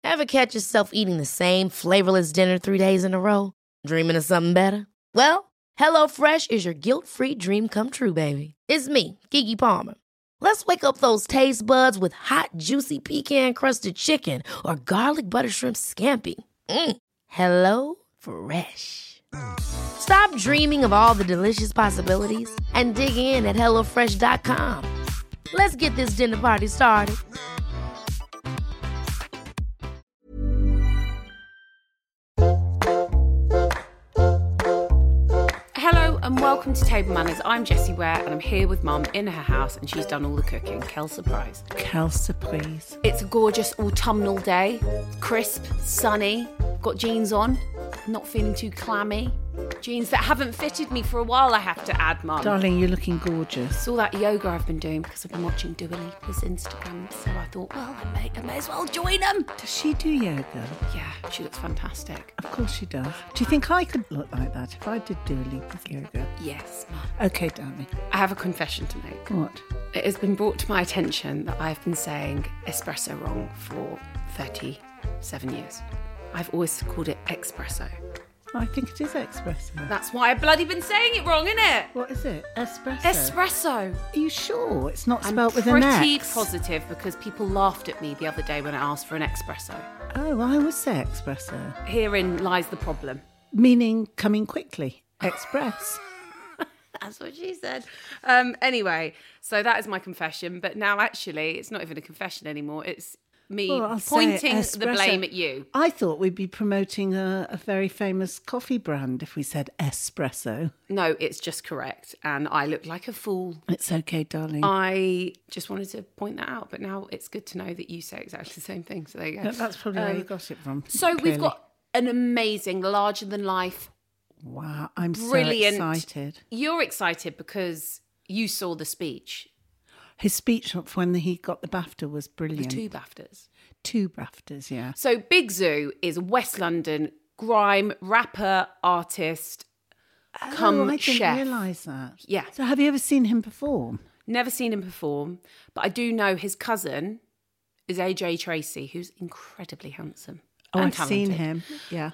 Ever catch yourself eating the same flavorless dinner 3 days in a row? Dreaming of something better? Well, HelloFresh is your guilt-free dream come true, baby. It's me, Keke Palmer. Let's wake up those taste buds with hot, juicy pecan-crusted chicken or garlic butter shrimp scampi. Hello Fresh. Stop dreaming of all the delicious possibilities and dig in at HelloFresh.com. Let's get this dinner party started. Hello and welcome to Table Manners. I'm Jessie Ware and I'm here with Mum in her house and she's done all the cooking. Quelle surprise. Quelle surprise. It's a gorgeous autumnal day. Crisp, sunny. Got jeans on. Not feeling too clammy. Jeans that haven't fitted me for a while, I have to add, Mum. Darling, you're looking gorgeous. It's all that yoga I've been doing because I've been watching Dua Lipa's Instagram. So I thought, well, I may as well join them. Does she do yoga? Yeah, she looks fantastic. Of course she does. Do you think I could look like that if I did Dua Lipa's yoga? Yes, Mum. Okay, darling. I have a confession to make. What? It has been brought to my attention that I've been saying espresso wrong for 37 years. I've always called it espresso. I think it is espresso. That's why I've bloody been saying it wrong, innit? What is it? Espresso? Espresso. Are you sure it's not I'm spelt with an pretty X? positive because people laughed at me the other day when I asked for an espresso. Oh, I always say espresso. Herein lies the problem. Meaning coming quickly. Express. That's what she said. Anyway, so that is my confession. But now actually, it's not even a confession anymore. It's me pointing the blame at you. I thought we'd be promoting a very famous coffee brand if we said espresso. No, it's just correct. And I look like a fool. It's okay, darling. I just wanted to point that out. But now it's good to know that you say exactly the same thing. So there you go. That's probably where you got it from. So clearly. we've got an amazing, larger-than-life. Wow, I'm Brilliant. so excited. You're excited because you saw the speech. His speech when he got the BAFTA was brilliant. The 2 BAFTAs. 2 BAFTAs, yeah. So Big Zoo is a West London grime rapper, artist, come I chef. didn't realise that. Yeah. So have you ever seen him perform? Never seen him perform, but I do know his cousin is AJ Tracy, who's incredibly handsome. Oh, and I've talented. seen him, yeah.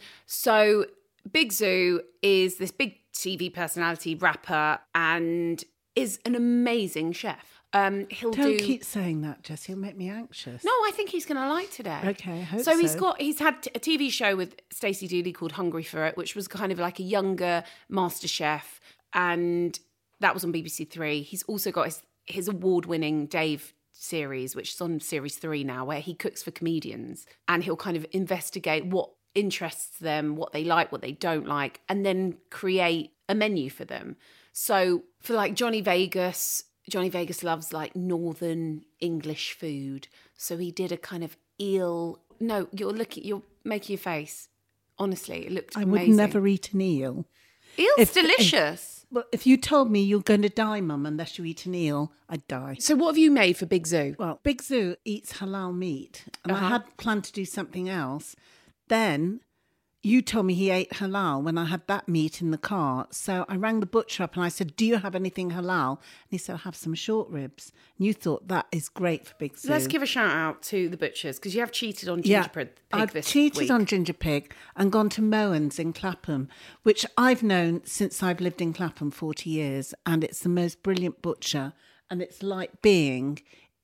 So Big Zoo is this big TV personality, rapper, and is an amazing chef. Don't keep saying that, Jess. He'll make me anxious. No, I think he's going to like today. Okay, I hope so. so. He's had a TV show with Stacey Dooley called Hungry for It, which was kind of like a younger master chef, and that was on BBC Three. He's also got his award-winning Dave series, which is on series 3 now, where he cooks for comedians, and he'll kind of investigate what interests them, what they like, what they don't like, and then create a menu for them. So for like Johnny Vegas loves like Northern English food. So he did a kind of eel. No, you're making your face. Honestly, it looked amazing. I would never eat an eel. Eel's delicious. If you told me you're going to die, Mum, unless you eat an eel, I'd die. So what have you made for Big Zoo? Well, Big Zoo eats halal meat. And I had planned to do something else. Then you told me he ate halal when I had that meat in the car. So I rang the butcher up and I said, do you have anything halal? And he said, I have some short ribs. And you thought that is great for Big Zoo. Let's give a shout out to the butchers because you have cheated on Ginger Pig I've this cheated week. on Ginger Pig and gone to Moen's in Clapham, which I've known since I've lived in Clapham 40 years. And it's the most brilliant butcher. And it's like being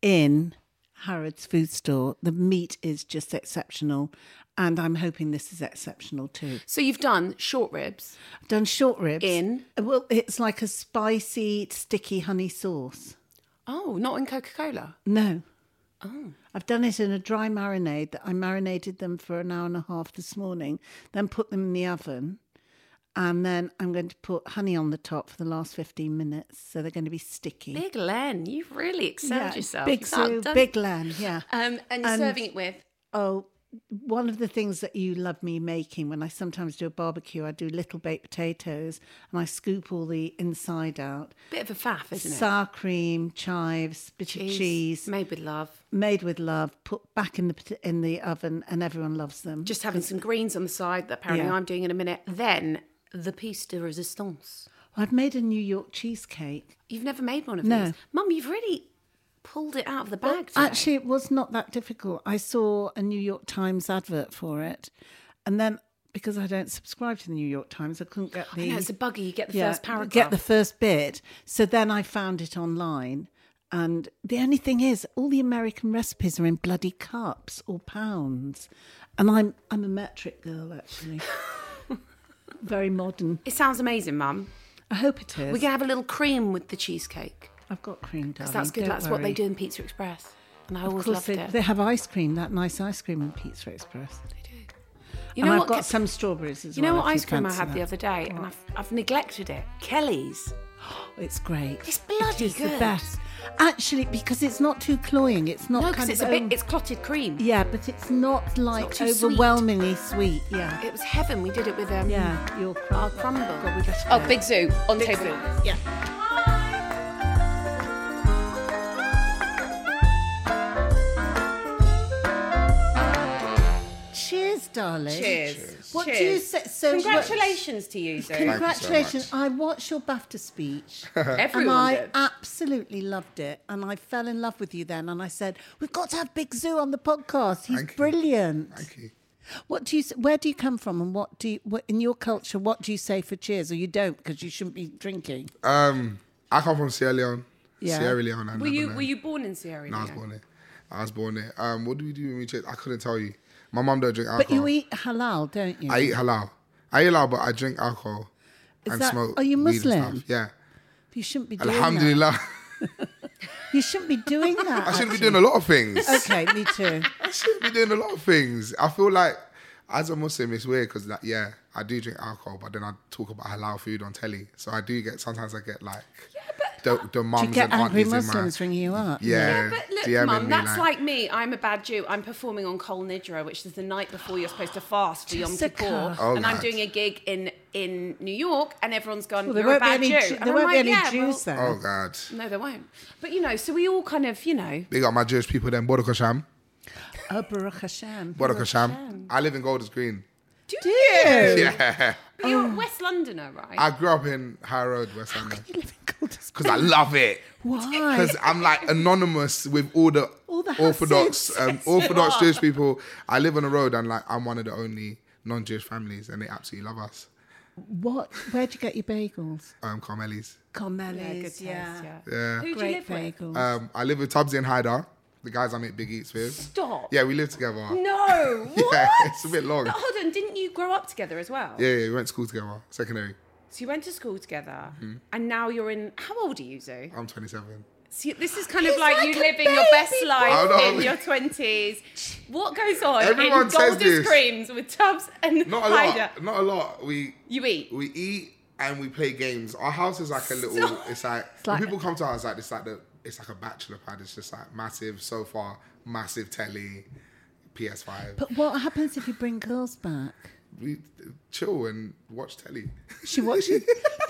in Harrods food store. The meat is just exceptional. And I'm hoping this is exceptional too. So you've done short ribs. I've done short ribs. In? Well, it's like a spicy, sticky honey sauce. Oh, not in Coca-Cola? No. Oh. I've done it in a dry marinade that I marinated them for an hour and a half this morning, then put them in the oven. And then I'm going to put honey on the top for the last 15 minutes. So they're going to be sticky. Big Len, you've really excelled yourself. Big Zoo, Big Len, yeah. And you're serving it with? Oh, one of the things that you love me making when I sometimes do a barbecue, I do little baked potatoes and I scoop all the inside out. Bit of a faff, isn't it? Sour cream, chives, bit of cheese. Made with love. Made with love, put back in the oven and everyone loves them. Just having some greens on the side that apparently I'm doing in a minute. Then the piece de resistance. I've made a New York cheesecake. You've never made one of No. these? Mum, you've really pulled it out of the bag today. Actually, it was not that difficult. I saw a New York Times advert for it, and then because I don't subscribe to the New York Times, I couldn't get the. I know, it's a buggy. You get the first paragraph. Get the first bit. So then I found it online, and the only thing is, all the American recipes are in bloody cups or pounds, and I'm a metric girl actually, very modern. It sounds amazing, Mum. I hope it is. We can have a little cream with the cheesecake. I've got cream, darling. Because that's good. Don't That's what they worry. do in Pizza Express. And I always Of course, loved it. they have ice cream, that nice ice cream in Pizza Express. They do. You And know I've what? got some strawberries as You well. know what if ice cream I fancy had the that. other day, and I've neglected it. Kelly's. It's great. It's bloody It's good. the best. Actually, because it's not too cloying. It's not No, kind because of it's clotted cream. Yeah, but it's not like too sweet. overwhelmingly sweet. Yeah. It was heaven. We did it with Yeah, your our crumble. crumble. God, we better Oh, go. Big Zoo on table. Yeah. Cheers, darling. Cheers. What Cheers. do you say? So Congratulations to you, Zoo. Congratulations. much. I watched your BAFTA speech. Everyone and I did. absolutely loved it. And I fell in love with you then. And I said, we've got to have Big Zoo on the podcast. He's Thank you. brilliant. Thank you. Where do you come from? And what in your culture, what do you say for cheers? Or you don't because you shouldn't be drinking? I come from Sierra Leone. Yeah. Sierra Leone. and Were you Lebanon. born in Sierra Leone? No, I was born there. I was born there. What do we do when we cheers? I couldn't tell you. My mum don't drink alcohol. But you eat halal, don't you? I eat halal. I eat halal, but I drink alcohol Is and that- smoke. are you weed and Muslim? stuff. Yeah. You shouldn't be doing Alhamdulillah. that. You shouldn't be doing that. I shouldn't be doing a lot of things. Okay, me too. I shouldn't be doing a lot of things. I feel like as a Muslim, it's weird because I do drink alcohol, but then I talk about halal food on telly. So sometimes I get like the mums Do you get and angry aunties Muslims ringing you up? Yeah. But look, DMing Mum, me, that's like me. I'm a bad Jew. I'm performing on Kol Nidra, which is the night before you're supposed to fast for Yom Jessica. Kippur. Oh, and I'm God. doing a gig in New York, and everyone's gone, Well, there you're a won't be bad any, Jew. And there I'm won't be like, any yeah, Jews well, there. Oh God. no, there won't. But, so we all kind of, Big up my Jewish people then. Baruch Hashem. Oh, Baruch Hashem. Baruch Hashem. I live in Golders Green. Do you? Yeah. But you're a West Londoner, right? I grew up in High Road, West London. You live in Golders Because I love it. Why? Because I'm like anonymous with all the Orthodox Hassids. Orthodox Jewish people. I live on the road and like I'm one of the only non-Jewish families and they absolutely love us. Where'd you get your bagels? Carmeli's. Carmeli's, good taste, yeah. Yeah. Who do you Great live with? bagels. I live with Tubbsy and Hyder, the guys I make big eats with. Stop. Yeah, we live together. No, what? Yeah, it's a bit long. But hold on, didn't you grow up together as well? Yeah, we went to school together, secondary. So you went to school together, Mm-hmm. and now you're in. How old are you, Zoo? I'm 27. So this is kind of He's like like you a living your best baby life boy. I in know. your 20s. What goes on Everyone in says Golders this. Creams with Tubbs and Not a Hyder? lot. Not a lot. You eat. We eat and we play games. Our house is like a little. Stop. It's like like- when people come to us, it's like a bachelor pad. It's just like massive sofa, massive telly, PS5. But what happens if you bring girls back? We chill and watch telly. She watches.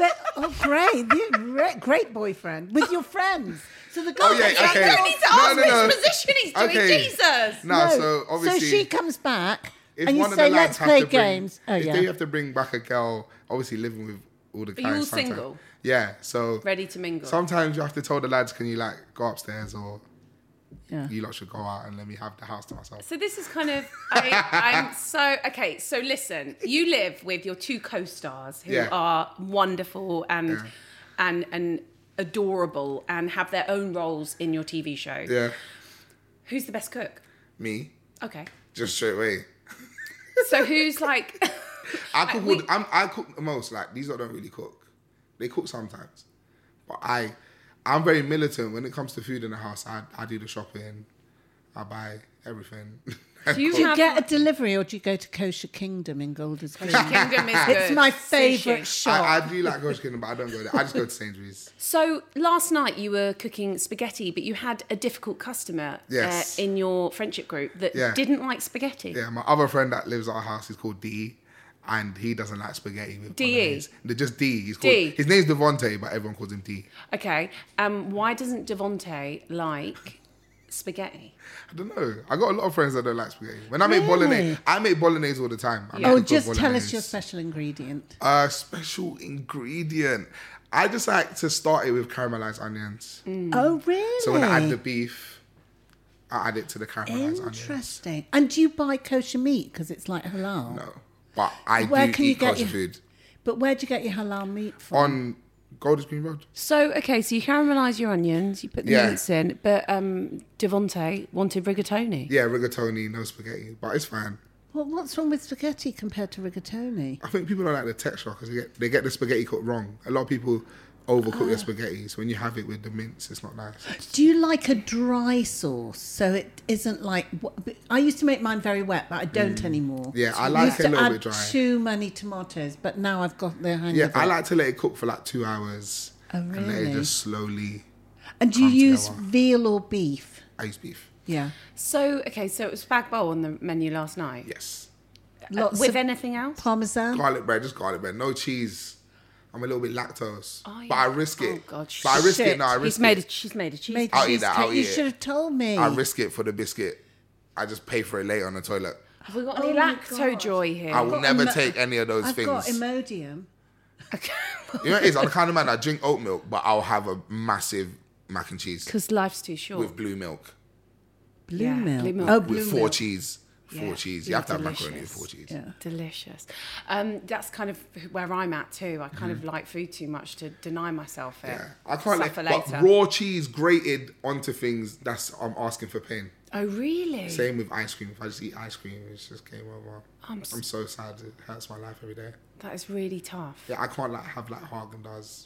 Great. Great boyfriend with your friends. So the girls. Oh, yeah, You okay. don't need to ask No. which position he's doing, Okay. Jesus. No, so obviously, So she comes back if and you one of say, the lads "Let's have play to bring- games." Oh if yeah. they have to bring back a girl, obviously living with all the guys. you all sometimes- single? Yeah. So Ready to mingle. sometimes you have to tell the lads, "Can you like go upstairs or Yeah. you lot should go out and let me have the house to myself." So this is kind of, I'm so, okay, so listen, you live with your two co-stars who Yeah. are wonderful and adorable and have their own roles in your TV show. Yeah. Who's the best cook? Me, Okay. just straight away. So who's like, I cook. we- I cook the most. Like these lot don't really cook. They cook sometimes, but I'm very militant when it comes to food in the house. I do the shopping. I buy everything. do you Do you have, get a delivery or do you go to Kosher Kingdom in Golders Green? Kingdom is good. It's my Sushi. favourite shop. I do like Ghost Kingdom, but I don't go there. I just go to Sainsbury's. So last night you were cooking spaghetti, but you had a difficult customer Yes. in your friendship group that Yeah. didn't like spaghetti. Yeah, my other friend that lives at our house is called D, and he doesn't like spaghetti with D.E.? bolognese. They're just D. He's called, D. His name's Devonte, but everyone calls him D. Okay. Why doesn't Devonte like spaghetti? I don't know. I got a lot of friends that don't like spaghetti. When I make bolognese, I make bolognese all the time. I make Oh, good just tell us bolognese. your special ingredient. Special ingredient. I just like to start it with caramelized onions. Oh, really? So when I add the beef, I add it to the caramelized onions. Interesting. And do you buy kosher meat because it's like halal? No, but I Where do can you eat get kosher your- food But where do you get your halal meat from? on Golders Green Road. So, okay, so you caramelise your onions, you put the Yeah. meats in, but Devonte wanted rigatoni. Yeah, rigatoni, no spaghetti, but it's fine. Well, what's wrong with spaghetti compared to rigatoni? I think people don't like the texture because they get the spaghetti cooked wrong. A lot of people overcook their spaghetti, so when you have it with the mince, it's not nice. Do you like a dry sauce so it isn't like? I used to make mine very wet, but I don't anymore. Yeah, I I like used it a to little add bit dry. too many tomatoes, but now I've got the hang Yeah, of it. I like to let it cook for like 2 hours Oh, and let it really? just slowly. And do you come use together. veal or beef? I use beef. Yeah, So, okay, so it was spag bowl on the menu last night. Yes. lots With of anything else? parmesan. Garlic bread, just garlic bread. No cheese. I'm a little bit lactose. Oh, But I yeah. risk it. Oh, God, But I risk shit. it. No, I risk She's made it. she's made a cheese. Made I'll eat that, cheesecake. I'll You eat it. should have told me. I risk it for the biscuit. I just pay for it later on the toilet. Have we got any my lacto God. joy here? I will never take any of those I've things. got Imodium. You know what it is? I'm the kind of man that drink oat milk, but I'll have a massive mac and cheese Because life's too short. with blue milk. Blue Yeah, milk. blue milk. Oh, With blue four milk. cheese. Four Yeah, cheese. yeah, You have to have delicious. macaroni with 4 cheese. Yeah. Delicious. That's kind of where I'm at too. I kind of like food too much to deny myself it. Mm-hmm. Yeah. I can't Suffer let but later. raw cheese grated onto things, I'm asking for pain. Oh, really? Same with ice cream. If I just eat ice cream, it's just game over. I'm I'm so sad. It hurts my life every day. That is really tough. Yeah, I can't have like Haagen-Dazs.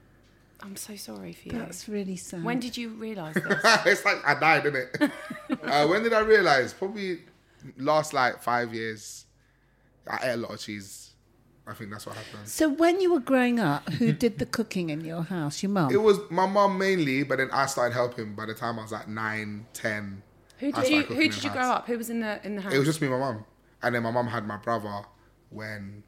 I'm so sorry for you. That's really sad. When did you realise this? It's like I died, innit? When did I realise? Probably last like 5 years. I ate a lot of cheese. I think that's what happened. So when you were growing up, who did the cooking in your house? Your mum? It was my mum mainly, but then I started helping by the time I was like 9, 10. Who I did started you cooking Who in did the you grow house. up? Who was in the house? It was just me and my mum. And then my mum had my brother when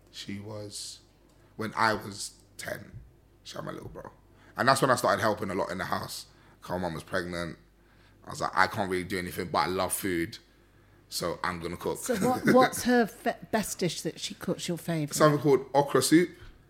I was 10. She had my little bro. And that's when I started helping a lot in the house. Because my mum was pregnant. I was like, I can't really do anything, but I love food. So I'm going to cook. So what's her best dish that she cooks your favourite? Something called okra soup.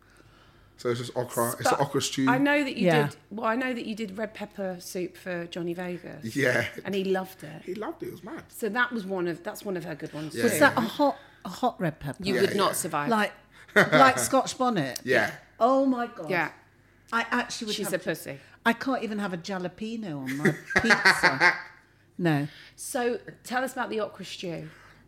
So it's just okra. It's an okra stew. I know that you Yeah. did. Well, I know that you did red pepper soup for Johnny Vegas. Yeah. And he loved it. He loved it. It was mad. So that's one of her good ones. Yeah. Was too. that a hot red pepper? You Yeah, would not yeah. survive. like Scotch bonnet? Yeah. Oh my God. yeah, I actually would she's have a pussy. I can't even have a jalapeno on my pizza. No. So tell us about the okra stew.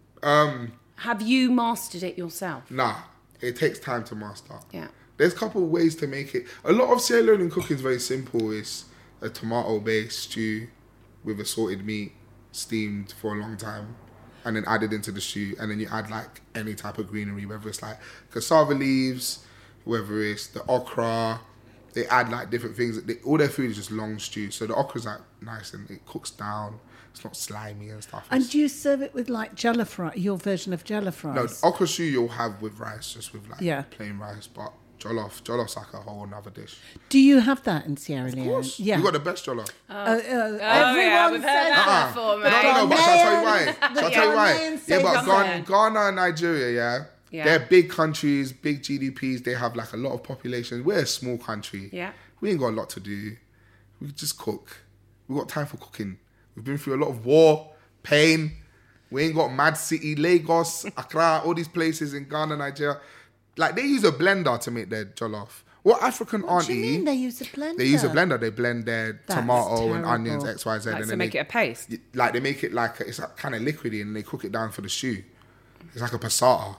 Um, Have you mastered it yourself? Nah. It takes time to master. Yeah. There's a couple of ways to make it. A lot of Sierra Leonean cooking is very simple. It's a tomato-based stew with assorted meat, steamed for a long time, and then added into the stew. And then you add like any type of greenery, whether it's like cassava leaves, whether it's the okra. They add like different things. All their food is just long stew. So the okra's like nice and it cooks down. It's not slimy and stuff. And do you serve it with like jollof rice, your version of jollof No, rice? okra stew you'll have with rice, just with like Yeah. plain rice. But jollof's like a whole other dish. Do you have that in Sierra Leone? Of course. Yeah. You got the best jollof. Everyone yeah, we've heard says that before, No, mate. but shall I tell you why? Ghanaian- Shall I tell you why? Ghanaians Yeah, say but something. Ghana and Nigeria, Yeah. they're big countries, big GDPs. They have like a lot of population. We're a small country. Yeah. We ain't got a lot to do. We just cook. We got time for cooking. We've been through a lot of war, pain. We ain't got Mad City, Lagos, Accra, all these places in Ghana, Nigeria. Like they use a blender to make their jollof. What African What do you auntie? mean they use a blender? They use a blender. They blend their That's tomato and terrible. onions, X, Y, Z, Like and to then make they, it a paste. like they make it like it's like kind of liquidy and they cook it down for the stew. It's like a passata,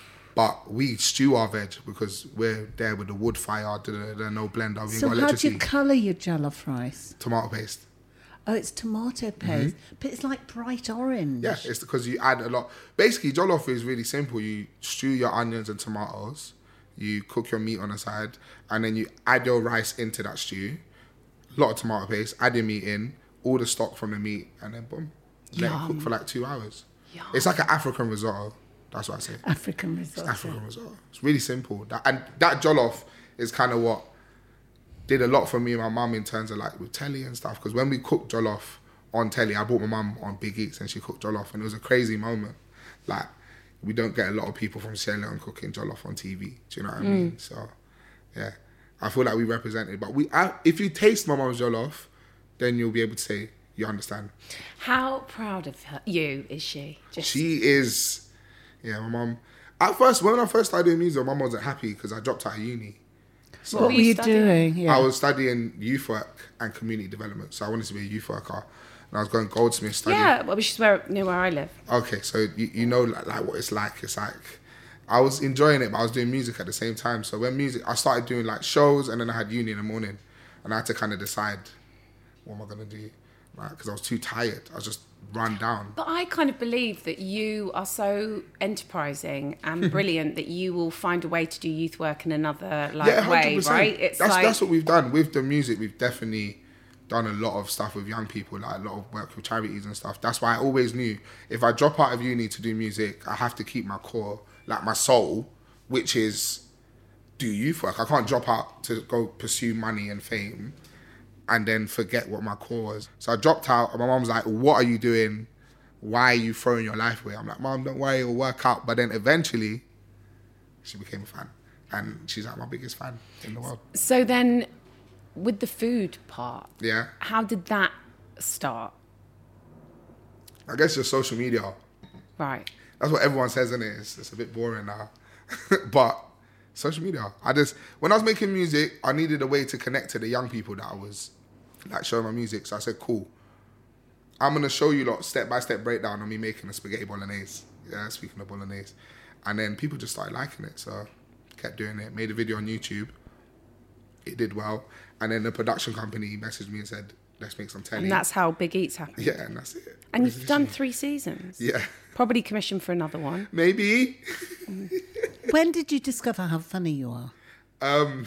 but we stew our veg because we're there with the wood fire, no blender, we ain't So got how do electricity. you colour your jollof rice? Tomato paste. Oh, it's tomato paste, but it's like bright orange. Yeah, it's because you add a lot. Basically, jollof is really simple. You stew your onions and tomatoes, you cook your meat on the side, and then you add your rice into that stew. A lot of tomato paste, add your meat in, all the stock from the meat, and then boom. Let it cook for like 2 hours. Yum. It's like an African risotto. That's what I say. African risotto. African risotto. It's really simple. And that jollof is kind of what did a lot for me and my mum in terms of like with telly and stuff. Because when we cooked jollof on telly, I brought my mum on Big Eats and she cooked jollof, and it was a crazy moment. Like we don't get a lot of people from Sierra Leone cooking jollof on TV. Do you know what I mean? So yeah, I feel like we represented. But if you taste my mum's jollof, then you'll be able to say you understand. How proud of you is she? She is, yeah, my mum. At first, when I first started doing music, my mum wasn't happy because I dropped out of uni. So What were you doing? Yeah. I was studying youth work and community development. So I wanted to be a youth worker. And I was going Goldsmith studying. Yeah, well, which is near where I live. Okay, so you know like what it's like. It's like, I was enjoying it, but I was doing music at the same time. So I started doing like shows, and then I had uni in the morning. And I had to kind of decide, what am I going to do? Because I was too tired. I was just run down. But I kind of believe that you are so enterprising and brilliant that you will find a way to do youth work in another way, right? That's what we've done. With the music, we've definitely done a lot of stuff with young people, like a lot of work with charities and stuff. That's why I always knew if I drop out of uni to do music, I have to keep my core, like my soul, which is do youth work. I can't drop out to go pursue money and fame and then forget what my core was. So I dropped out, and my mum was like, what are you doing? Why are you throwing your life away? I'm like, Mum, don't worry, it'll work out. But then eventually, she became a fan. And she's like my biggest fan in the world. So then, with the food part, yeah, how did that start? I guess just social media. Right. That's what everyone says, isn't it? It's a bit boring now. But social media. When I was making music, I needed a way to connect to the young people that I was like showing my music. So I said, cool, I'm going to show you lot step-by-step breakdown of me making a spaghetti bolognese. Yeah, speaking of bolognese. And then people just started liking it. So kept doing it. Made a video on YouTube. It did well. And then the production company messaged me and said, let's make some telly. And that's how Big Eats happened. Yeah, and that's it. And you've done 3 seasons. Yeah. Probably commissioned for another one. Maybe. When did you discover how funny you are? From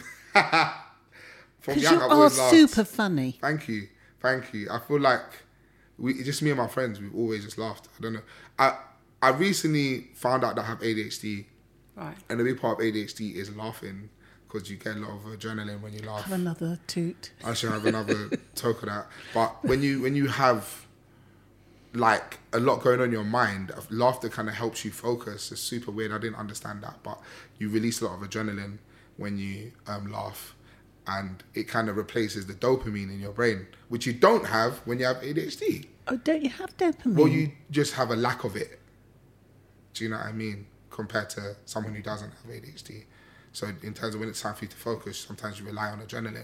Because young, you I've are always laughed. super funny. Thank you. I feel like just me and my friends, we've always just laughed. I don't know. I recently found out that I have ADHD. Right. And a big part of ADHD is laughing, because you get a lot of adrenaline when you laugh. Have another toot. I should have another talk of that. But when you have like a lot going on in your mind, laughter kind of helps you focus. It's super weird. I didn't understand that, but you release a lot of adrenaline when you laugh, and it kind of replaces the dopamine in your brain, which you don't have when you have ADHD. Oh, don't you have dopamine? Well, you just have a lack of it. Do you know what I mean? Compared to someone who doesn't have ADHD. So in terms of when it's time for you to focus, sometimes you rely on adrenaline.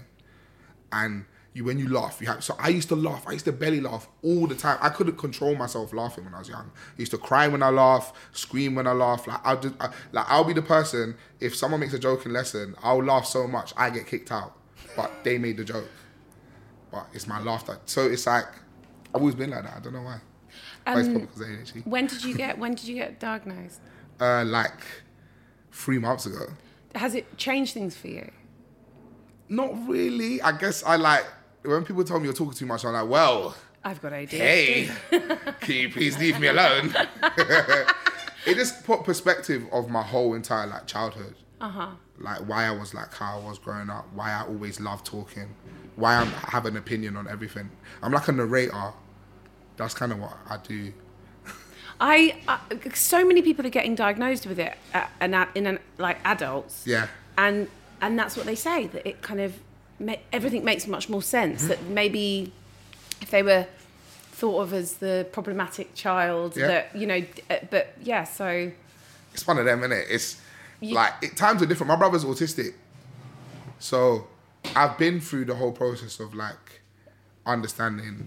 And when you laugh, so I used to laugh. I used to belly laugh all the time. I couldn't control myself laughing when I was young. I used to cry when I laugh, scream when I laugh. I'll be the person, if someone makes a joke in lesson, I'll laugh so much I get kicked out. But they made the joke. But it's my laughter. So it's like, I've always been like that. I don't know why. But it's probably because of ADHD. When did you get diagnosed? Like 3 months ago. Has it changed things for you? Not really. I guess when people tell me you're talking too much, I'm like, well, I've got ADHD. hey, can you please leave me alone? It just put perspective of my whole entire childhood. Like why I was like how I was growing up, why I always loved talking, why I have an opinion on everything. I'm like a narrator. That's kind of what I do. So many people are getting diagnosed with it like adults. Yeah. And that's what they say, that it kind of everything makes much more sense. That maybe if they were thought of as the problematic child, that but yeah. So it's one of them, innit? It's times are different. My brother's autistic, so I've been through the whole process of understanding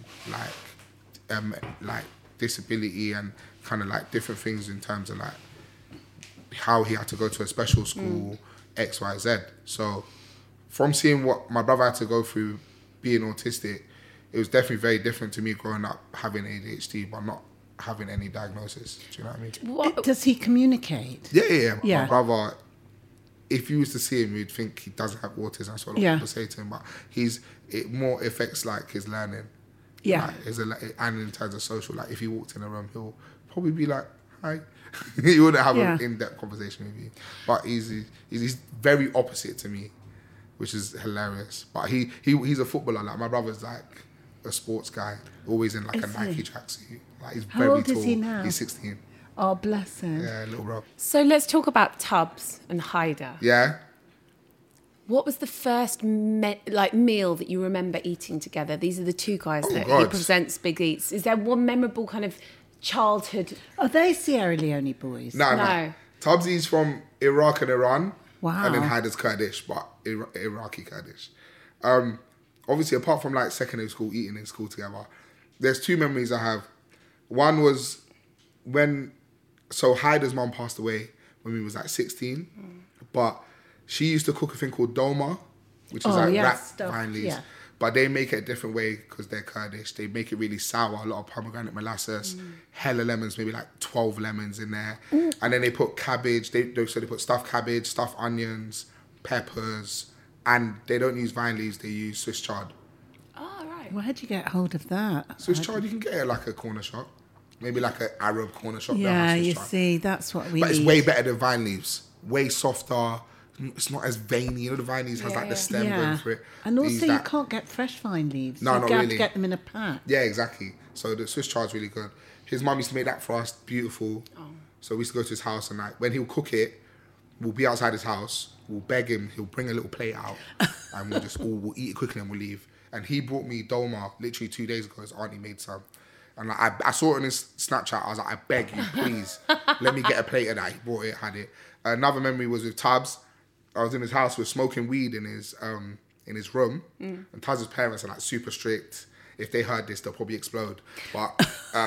disability and kind of different things in terms of how he had to go to a special school, X, Y, Z. So from seeing what my brother had to go through being autistic, it was definitely very different to me growing up having ADHD but not having any diagnosis. Do you know what I mean? Does he communicate? Yeah. Yeah. My brother, if you was to see him, you'd think he doesn't have autism. That's what a lot of people say to him. But it more affects his learning. Yeah. And in terms of social, if he walked in a room, he'll probably be like, hi. He wouldn't have an in-depth conversation with you. But he's very opposite to me, which is hilarious. But he's a footballer. My brother's a sports guy, always in a Nike tracksuit. He's How very old tall. is he now? He's 16. Oh, bless him. Yeah, little bro. let's talk about Tubbs and Haida. Yeah. What was the first meal that you remember eating together? These are the two guys that he God. presents Big Eats. Is there one memorable kind of childhood? Are they Sierra Leone boys? No. Tubbsy's from Iraq and Iran. Wow. And then Hyder's Kurdish, but Iraqi Kurdish. Obviously, apart from like secondary school, eating in school together, there's two memories I have. One was so Hyder's mum passed away when we was like 16, but she used to cook a thing called dolma, which is wrapped stuff, vine leaves. yeah. But they make it a different way because they're Kurdish. They make it really sour, a lot of pomegranate molasses, hella lemons, maybe like 12 lemons in there. And then they put cabbage. They put stuffed cabbage, stuffed onions, peppers, and they don't use vine leaves. They use Swiss chard. Oh, right. Where'd you get hold of that? Swiss chard you can get at like a corner shop, maybe like an Arab corner shop. Yeah, Swiss you chard. see, that's what we But it's need. way better than vine leaves. Way softer. It's not as veiny. You know, the vine leaves has like the stem going for it. And They also use you that. can't get fresh vine leaves. No, you not have really. to get them in a pack. Yeah, exactly. So the Swiss chard's really good. His mum used to make that for us, beautiful. So we used to go to his house and like when he'll cook it, we'll be outside his house. We'll beg him. He'll bring a little plate out, and we'll eat it quickly and we'll leave. And he brought me dolma literally 2 days ago. His auntie made some, and like I saw it on his Snapchat. I was like, I beg you, please, let me get a plate of that. He brought it, had it. Another memory was with Tubbs. I was in his house, we were smoking weed in his room, and Tubbs' parents are like super strict. If they heard this, they'll probably explode. But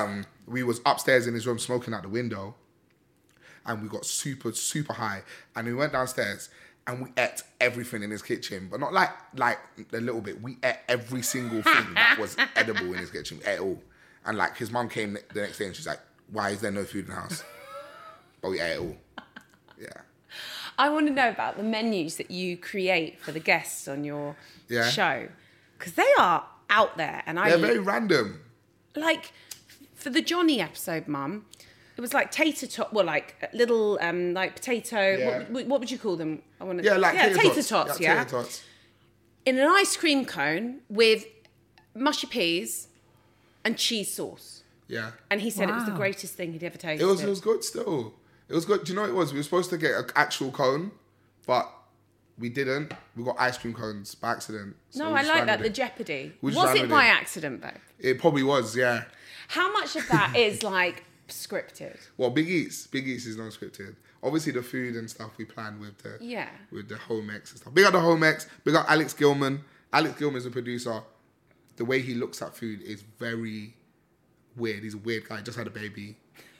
we was upstairs in his room smoking out the window, and we got super, super high. And we went downstairs and we ate everything in his kitchen, but not like a little bit. We ate every single thing that was edible in his kitchen. We ate it all. And like his mum came the next day and she's like, "Why is there no food in the house?" But we ate it all. Yeah. I want to know about the menus that you create for the guests on your show, because they are out there, and They're very random. like for the Johnny episode, Mum. It was like tater tot, well, like little like potato. Yeah. What would you call them? I want to. Tater tots. Tater tots. In an ice cream cone with mushy peas and cheese sauce. Yeah. And he said it was the Wow. greatest thing he'd ever tasted. It was good still. It was good. Do you know what it was? We were supposed to get an actual cone, but we didn't. We got ice cream cones by accident. So No, we I just like ran that, with the it. jeopardy. We just Was ran it with by it. accident, though? It probably was, yeah. How much of that is like scripted? Well, Big Eats is non-scripted. Obviously, the food and stuff we planned with the home ex and stuff. Big up the home ex. Big up Alex Gilman. Alex Gilman is a producer. The way he looks at food is very weird. He's a weird guy. Just had a baby.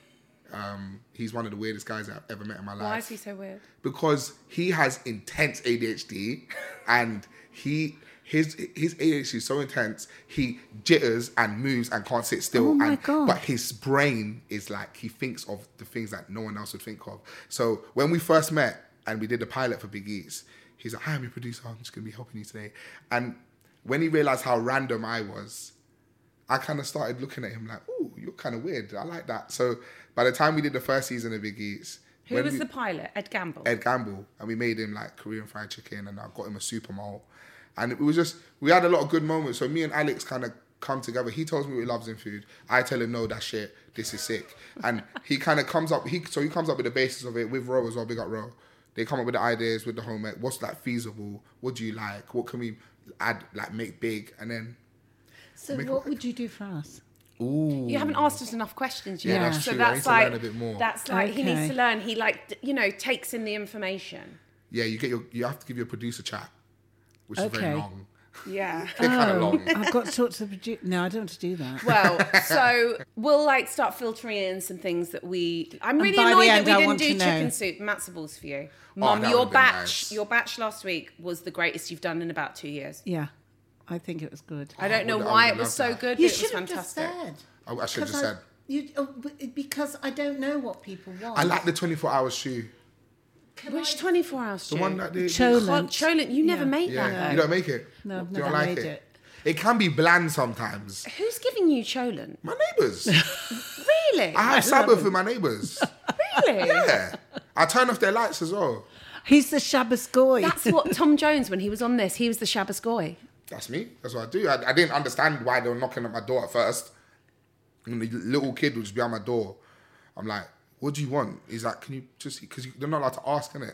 He's one of the weirdest guys I've ever met in my life. Why is he so weird? Because he has intense ADHD, and his ADHD is so intense, he jitters and moves and can't sit still. Oh my God. But his brain is like, he thinks of the things that no one else would think of. So when we first met and we did the pilot for Big Eats, he's like, "Hi, I'm your producer. I'm just going to be helping you today." And when he realized how random I was, I kind of started looking at him like, "Oh, you're kind of weird. I like that." So by the time we did the first season of Big Eats, Who was the pilot? Ed Gamble. Ed Gamble, and we made him like Korean fried chicken, and I got him a super mole, and it was just, we had a lot of good moments. So me and Alex kind of come together. He tells me what he loves in food. I tell him, "No, that shit, this is sick." And he kind of comes up. He comes up with the basis of it with Ro as well. Big up Ro. They come up with the ideas with the home ec. What's like feasible? What do you like? What can we add? Like make big, and then. So Make it what work. would you do for us? Ooh. You haven't asked us enough questions yet. Yeah, that's so true. I need that's to like learn a bit more. That's like he needs Okay. to learn. He like takes in the information. Yeah, you have to give your producer chat, which is very Okay. long. Yeah. They're kind of long. I've got to talk to the producer. No, I don't want to do that. Well, so we'll like start filtering in some things that we. I'm really by the annoyed that end, we I didn't want do to know. chicken soup, matzo balls for you, Mum. that Your would've been batch, nice. your batch last week was the greatest you've done in about 2 years. Yeah, I think it was good. I don't know I why would've it was loved so that. good, You but it should was have just fantastic. said. I should have just said. Because I don't know what people want. I like the 24-hour shoe. Which 24 hours? The one that they... Cholent. Cholent, you never Yeah. made Yeah, that you though. don't make it. No, I've You don't never like made it. It can be bland sometimes. Who's giving you Cholent? My neighbours. Really? I have Sabbath with my neighbours. Really? Yeah. I turn off their lights as well. He's the Shabbos Goy. That's what Tom Jones, when he was on this, he was the Shabbos Goy. That's me. That's what I do. I didn't understand why they were knocking at my door at first. And the little kid would just be at my door. I'm like, "What do you want?" He's like, "Can you just..." Because they're not allowed to ask, innit?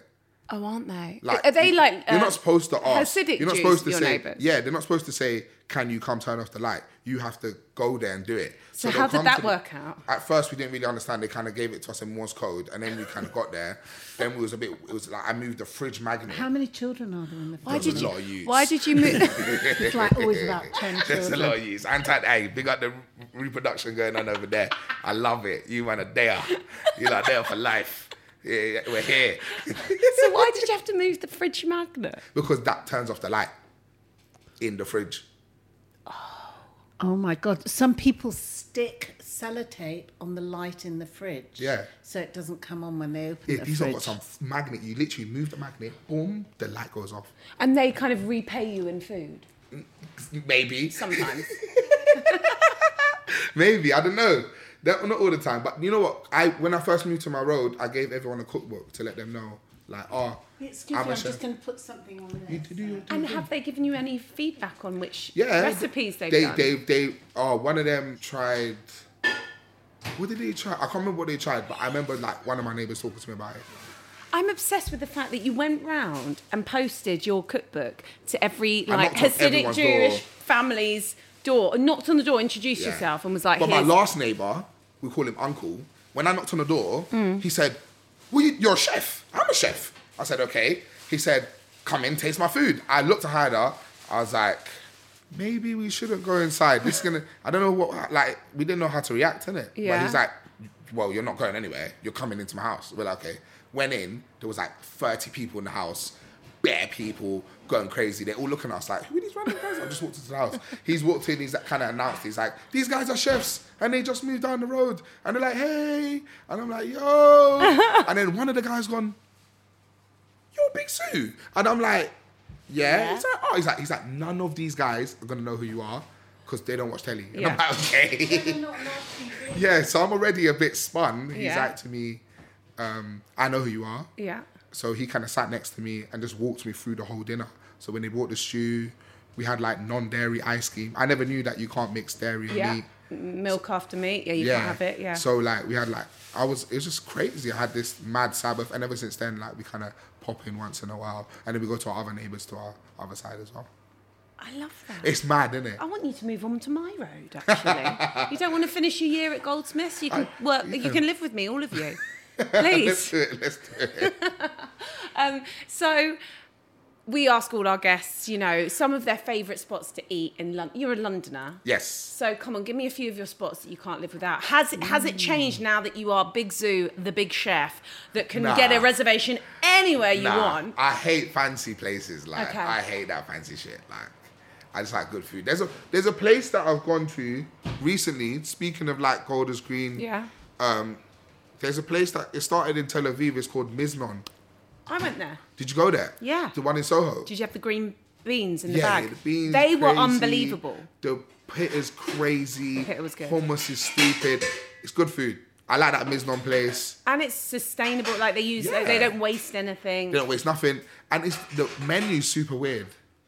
Oh, aren't they? Like, Are they like... you're not supposed to ask. Hasidic You're not Jews, supposed to your say... neighbours? Yeah, they're not supposed to say, can you come turn off the light? You have to go there and do it. So they'll how did come that to the- work out? At first, we didn't really understand. They kind of gave it to us in Morse code, and then we kind of got there. Then it was like I moved the fridge magnet. How many children are there in the family? There's a lot of use. Why did you move? It's like always about 10 There's children. a lot of use. Hey, big up the reproduction going on over there. I love it. You man are there. You're like there for life. Yeah, we're here. So why did you have to move the fridge magnet? Because that turns off the light in the fridge. Oh my God. Some people stick sellotape on the light in the fridge. Yeah. So it doesn't come on when they open Yeah, the these have fridge. got some magnet. You literally move the magnet, boom, the light goes off. And they kind of repay you in food Maybe. sometimes. Maybe, I don't know. Not all the time. But you know what? When I first moved to my road, I gave everyone a cookbook to let them know. Like, Excuse me, I'm a I'm chef. just going to put something on You this. do your And have they given you any feedback on which yeah, recipes they've done? One of them tried. What did they try? I can't remember what they tried, but I remember like one of my neighbours talking to me about it. I'm obsessed with the fact that you went round and posted your cookbook to every I like knocked on Hasidic everyone's Jewish door. family's door, knocked on the door, introduced Yeah. yourself, and was like, But my "Here's." last neighbour, we call him Uncle. When I knocked on the door, he said, "Well, you're a chef. I'm a chef." I said, "Okay." He said, "Come in, taste my food." I looked at Haida. I was like, maybe we shouldn't go inside. This is gonna. I don't know what. Like, we didn't know how to react, innit? Yeah. But he's like, "Well, you're not going anywhere. You're coming into my house." We're like, "Okay." Went in. There was like 30 people in the house. Bare people going crazy. They're all looking at us like, "Who are these random guys?" I just walked into the house. He's walked in. He's like, kind of announced. He's like, "These guys are chefs, and they just moved down the road." And they're like, "Hey," and I'm like, "Yo," and then one of the guys gone, "You're Big Sue," and I'm like, "Yeah." He's like, "Oh," he's like, "None of these guys are gonna know who you are because they don't watch telly." And I'm Yeah. like, "Okay." Yeah, so I'm already a bit spun. He's Yeah. like to me, "I know who you are." Yeah. So he kind of sat next to me and just walked me through the whole dinner. So when they brought the stew, we had like non-dairy ice cream. I never knew that you can't mix dairy and Yeah. meat. Milk after meat. Yeah, you can't have it. Yeah. So like we had like it was just crazy. I had this mad Sabbath, and ever since then like we kind of pop in once in a while, and then we go to our other neighbours to our other side as well. I love that. It's mad, isn't it? I want you to move on to my road. Actually, you don't want to finish your year at Goldsmiths. You can work. You can live with me, all of you. Let's Please. do it. Let's do it. So we ask all our guests, you know, some of their favourite spots to eat in London. You're a Londoner. Yes. So come on, give me a few of your spots that you can't live without. Has it changed now that you are Big Zoo, the big chef, that can Nah. get a reservation anywhere you want? I hate fancy places. Like Okay. I hate that fancy shit. Like I just like good food. There's a place that I've gone to recently. Speaking of like Golders Green, Yeah. There's a place that it started in Tel Aviv. It's called Miznon. I went there. Did you go there? Yeah. The one in Soho. Did you have the green beans in the Yeah, bag? the beans. They were crazy. unbelievable. The pit is crazy. The pit was good. Hummus is stupid. It's good food. I like that Miznon place. And it's sustainable. Like they use, Yeah. they don't waste anything. They don't waste nothing. And it's the menu's super weird.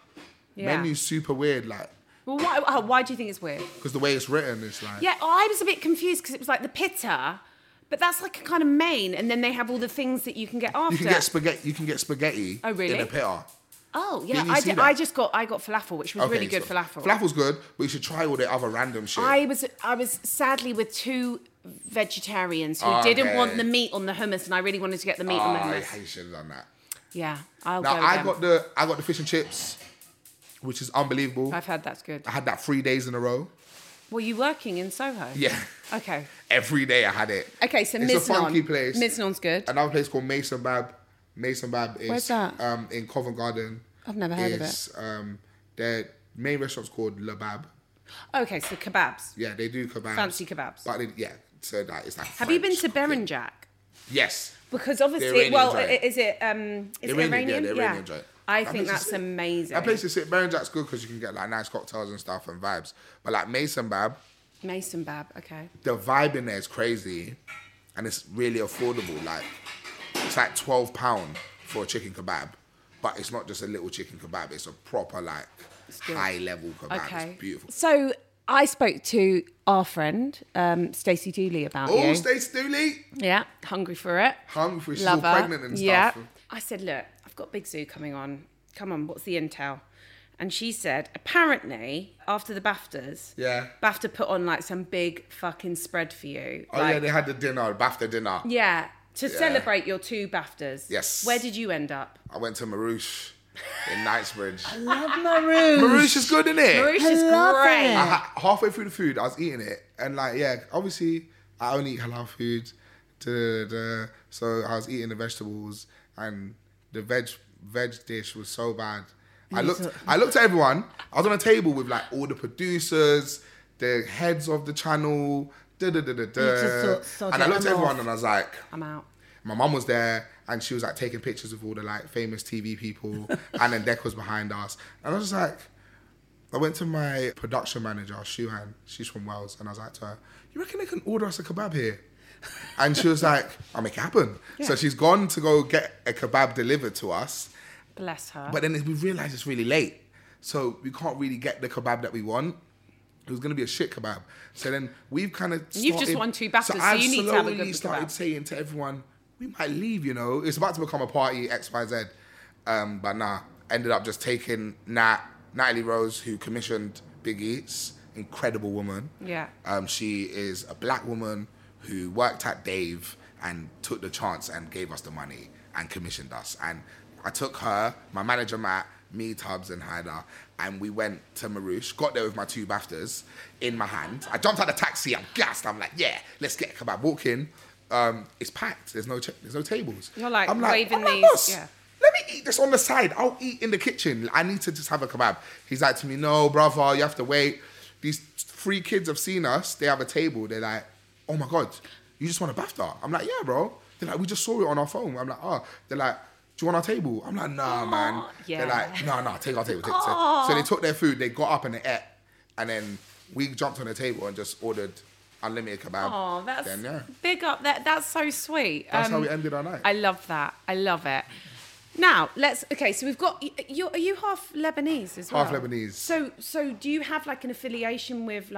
Yeah. Menu's super weird. Like Well, why do you think it's weird? because the way it's written is like. Yeah, I was a bit confused because it was like the pitta, but that's like a kind of main, and then they have all the things that you can get after. You can get spaghetti. You can get spaghetti. Oh, really? In a pitta. Oh yeah, Didn't you see that? I got falafel, which was really good so falafel. Falafel's good, but you should try all the other random shit. I was sadly with two vegetarians who Okay. didn't want the meat on the hummus, and I really wanted to get the meat on the I hummus. should have done that. Yeah, I'll Now go. I again. got the fish and chips, which is unbelievable. I've heard that's good. I had that 3 days in a row. Were you working in Soho? Yeah. Okay. Every day I had it. Okay, so It's Miznon. a funky place. Miznon's good. Another place called Mason Bab. Mason Bab is Where's that? In Covent Garden. I've never heard of it. It's, their main restaurant's called Le Bab. Okay, so kebabs. Yeah, they do kebabs. Fancy kebabs. But yeah, so that it's like. Have you been to French cooking. Berenjak? Yes. Because obviously, Iranian well, joint. is it Iranian, Iranian? yeah, the Iranian joint. I That think place is that's sick. amazing. That place is sick. Berenjak's good because you can get like nice cocktails and stuff and vibes. But like Mason Bab, Mason Bab, okay. the vibe in there is crazy, and it's really affordable. Like it's like £12 for a chicken kebab, but it's not just a little chicken kebab. It's a proper like good. high level kebab. Okay. It's beautiful. So I spoke to our friend Stacey Dooley about Oh, you. Stacey Dooley, Yeah, hungry for it. hungry for she's Love all her. pregnant and stuff. Yeah. I said, look, I've got Big Zoo coming on. Come on, what's the intel? And she said, apparently, after the BAFTAs, BAFTA put on like some big fucking spread for you. Oh, yeah, they had the dinner, BAFTA dinner. Yeah, to celebrate your 2 BAFTAs. Yes. Where did you end up? I went to Marouche in Knightsbridge. I love Marouche. Marouche is good, isn't it? Marouche is great. Halfway through the food, I was eating it. And like, yeah, obviously, I only eat halal food. So I was eating the vegetables and the veg dish was so bad. I looked at everyone. I was on a table with like all the producers, the heads of the channel, and I looked at everyone and I was like, I'm out. My mum was there and she was like taking pictures of all the like famous TV people and then Dec was behind us. And I was just like, I went to my production manager, Shuhan, she's from Wales, and I was like to her, you reckon they can order us a kebab here? And she was like, I'll make it happen. Yeah. So she's gone to go get a kebab delivered to us. Bless her. But then we realised it's really late. So we can't really get the kebab that we want. It was going to be a shit kebab. So then we've kind of started... You've just won 2 BAFTAs, so you need to have a good kebab. I slowly started saying to everyone, we might leave, you know. It's about to become a party, X, Y, Z. But nah, ended up just taking Natalie Rose, who commissioned Big Eats. Incredible woman. Yeah. She is a black woman who worked at Dave and took the chance and gave us the money and commissioned us. And I took her, my manager Matt, me, Tubbs and Haida, and we went to Marouche, got there with my 2 BAFTAs in my hand. I jumped out the taxi, I'm gassed, I'm like, yeah, let's get a kebab. Walk in, it's packed, there's no tables. You're like, I'm waving like, these, boss, yeah. Let me eat this on the side, I'll eat in the kitchen. I need to just have a kebab. He's like to me, no, brother, you have to wait. These 3 kids have seen us, they have a table, they're like, oh my God, you just want a BAFTA? I'm like, yeah, bro. They're like, we just saw it on our phone. I'm like, oh. They're like, do you want our table? I'm like, nah, man. Yeah. They're like, no, take our table. So they took their food, they got up and they ate. And then we jumped on the table and just ordered unlimited kebab. Oh, that's big up. That's so sweet. That's how we ended our night. I love that. I love it. Now, so we've got, are you half Lebanese as well? Half Lebanese. So do you have like an affiliation with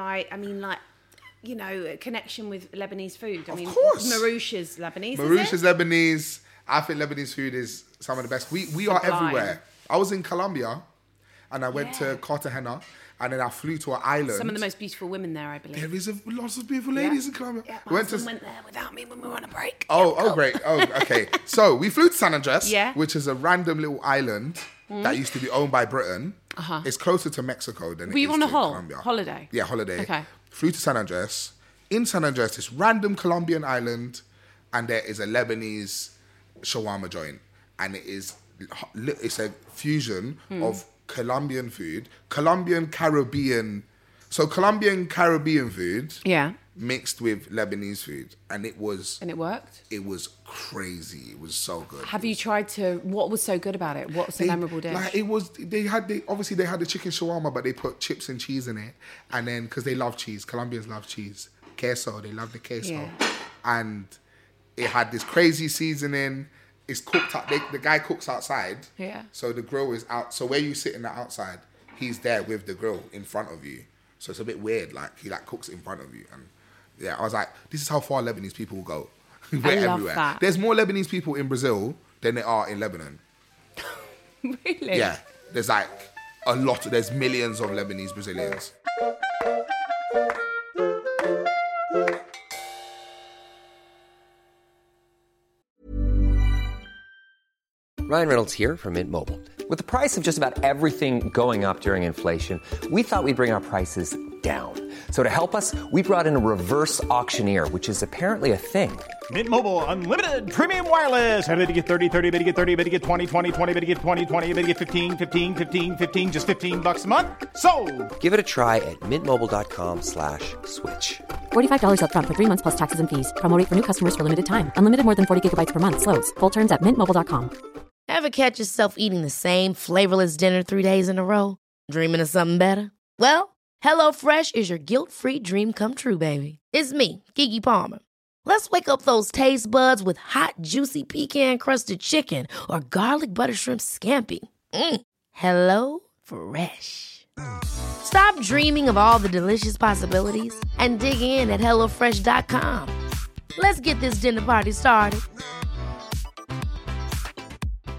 you know, a connection with Lebanese food? Of course. Marouche is Lebanese, Marouche is Lebanese. I think Lebanese food is some of the best. We are everywhere. I was in Colombia and I went to Cartagena and then I flew to an island. Some of the most beautiful women there, I believe. There is lots of beautiful ladies in Colombia. Yeah, my husband went there without me when we were on a break. Oh, great. Oh, okay. So we flew to San Andres, which is a random little island that used to be owned by Britain. Uh-huh. It's closer to Mexico than it is to Colombia. Holiday? Yeah, holiday. Okay. Flew to San Andres. In San Andres, this random Colombian island, and there is a Lebanese shawarma joint. And it's a fusion of Colombian food, Colombian Caribbean food mixed with Lebanese food. And it worked? It was crazy. It was so good. Have you tried what was so good about it? What's the memorable dish? They had the chicken shawarma, but they put chips and cheese in it. And then, because they love cheese, Colombians love cheese. Queso, they love the queso. Yeah. And it had this crazy seasoning. It's cooked up. The guy cooks outside. Yeah. So the grill is out. So where you sit in the outside, he's there with the grill in front of you. So it's a bit weird. Like he cooks in front of you. And yeah, I was like, this is how far Lebanese people will go. We're everywhere. That. There's more Lebanese people in Brazil than there are in Lebanon. Really? Yeah. There's like a lot. There's millions of Lebanese Brazilians. Ryan Reynolds here from Mint Mobile. With the price of just about everything going up during inflation, we thought we'd bring our prices down. So to help us, we brought in a reverse auctioneer, which is apparently a thing. Mint Mobile Unlimited Premium Wireless. How to get 30, 30, bit to get 30, bit to get 20, 20, 20, bit to get 20, 20, bit to get 15, 15, 15, 15, just $15 a month? Sold! Give it a try at mintmobile.com/switch. $45 up front for 3 months plus taxes and fees. Promo rate for new customers for limited time. Unlimited more than 40 gigabytes per month. Slows full terms at mintmobile.com. Ever catch yourself eating the same flavorless dinner 3 days in a row? Dreaming of something better? Well, HelloFresh is your guilt-free dream come true, baby. It's me, Keke Palmer. Let's wake up those taste buds with hot, juicy pecan-crusted chicken or garlic butter shrimp scampi. Hello Fresh. Stop dreaming of all the delicious possibilities and dig in at HelloFresh.com. Let's get this dinner party started.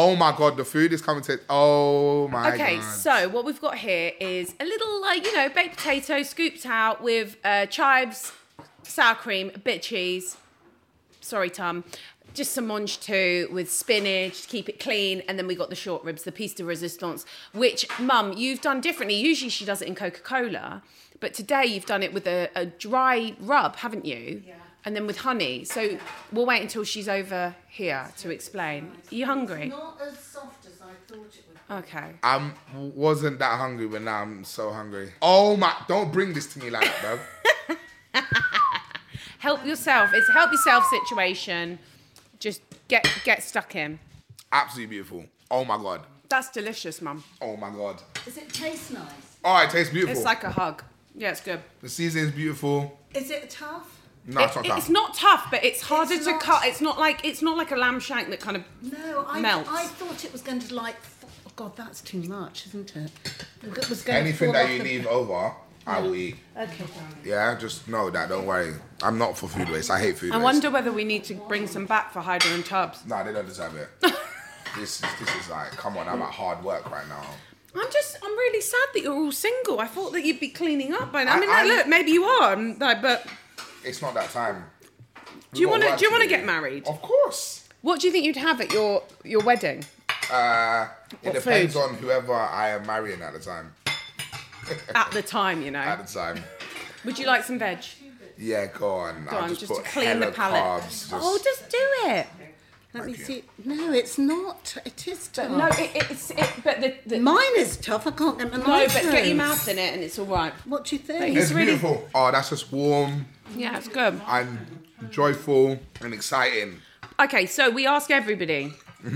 Oh my God, the food is coming to... Oh my God. Okay, so what we've got here is a little, baked potato scooped out with chives, sour cream, a bit of cheese. Sorry, Tom. Just some mange too with spinach to keep it clean. And then we got the short ribs, the piece de resistance, which, Mum, you've done differently. Usually she does it in Coca-Cola. But today you've done it with a dry rub, haven't you? Yeah. And then with honey. So we'll wait until she's over here to explain. Are you hungry? Not as soft as I thought it would be. Okay. I wasn't that hungry, but now I'm so hungry. Oh my... Don't bring this to me like that, bro. Help yourself. It's a help yourself situation. Just get stuck in. Absolutely beautiful. Oh my God. That's delicious, Mum. Oh my God. Does it taste nice? Oh, it tastes beautiful. It's like a hug. Yeah, it's good. The seasoning's beautiful. Is it tough? No, it's not tough. It's not tough, but it's harder It's to not- cut. It's not like a lamb shank that kind of No, melts. I thought it was going to oh God, that's too much, isn't it? It was going Anything to fall that you off the- leave over, I will eat. Okay. Yeah, just know that. Don't worry. I'm not for food waste. I hate food I waste. wonder whether we need to bring some back for Hyder and Tubbs. Nah, they don't deserve it. This is like, come on, I'm at hard work right now. I'm really sad that you're all single. I thought that you'd be cleaning up by now. I mean, I- look, maybe you are, but It's not that time. do you want to get married? Of course. What do you think you'd have at your wedding? It What depends food? on whoever I am marrying at the time. At the time, At the time. Would you like some veg? Yeah, go on. Go I'll on, just just put to clean the hella palate. carbs. Oh, just do it. Let me Thank you. see. No, it's not. It is tough. No, but the Mine is tough. I can't get my no, knife but get your through. mouth in it and it's all right. What do you think? It's really- beautiful. Oh, that's just warm Yeah, it's good. and joyful and exciting. Okay, so we ask everybody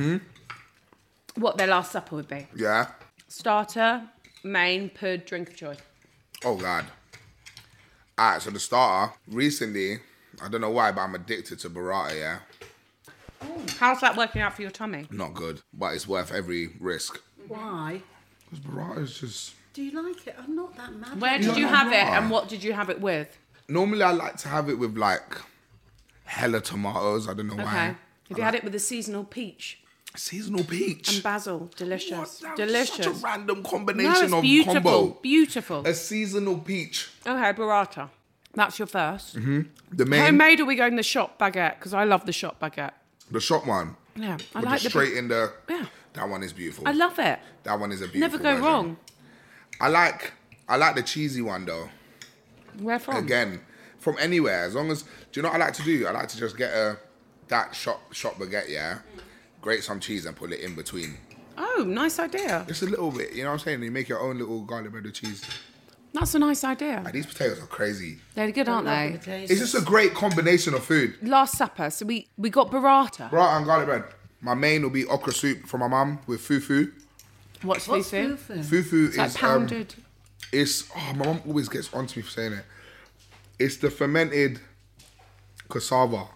what their last supper would be. Yeah. Starter, main, pud, drink of choice. Oh, God. Alright, so the starter, recently, I don't know why, but I'm addicted to burrata, yeah? How's that working out for your tummy? Not good, but it's worth every risk. Why? Because burrata is just... Do you like it? I'm not that mad. Where at did it. you have it why? and what did you have it with? Normally, I like to have it with, like, hella tomatoes. I don't know Okay. why. Have you had it with a seasonal peach Seasonal peach. and basil? Delicious. What? That's Delicious. such a random No, combination it's of beautiful. combo. Beautiful. A seasonal peach. Okay, burrata. That's your first. The main, Homemade or we going the shop baguette? Because I love the shop baguette. the shop one. Yeah, I With like the the straight in the... Yeah. That one is beautiful. I love it. That one is a beautiful Never go version. wrong. I like the cheesy one, though. Where from? Again, from anywhere. As long as... Do you know what I like to do? I like to just get that shop baguette, yeah? Grate some cheese and put it in between. Oh, nice idea. Just a little bit, you know what I'm saying? You make your own little garlic bread with cheese. That's a nice idea. Like, these potatoes are crazy. They're good, aren't they? It's just a great combination of food. Last supper. So we got burrata. Burrata and garlic bread. My main will be okra soup from my mum with fufu. What's What's fufu? fufu? Fufu It's like is... pounded. my mum always gets onto me for saying it. It's the fermented cassava.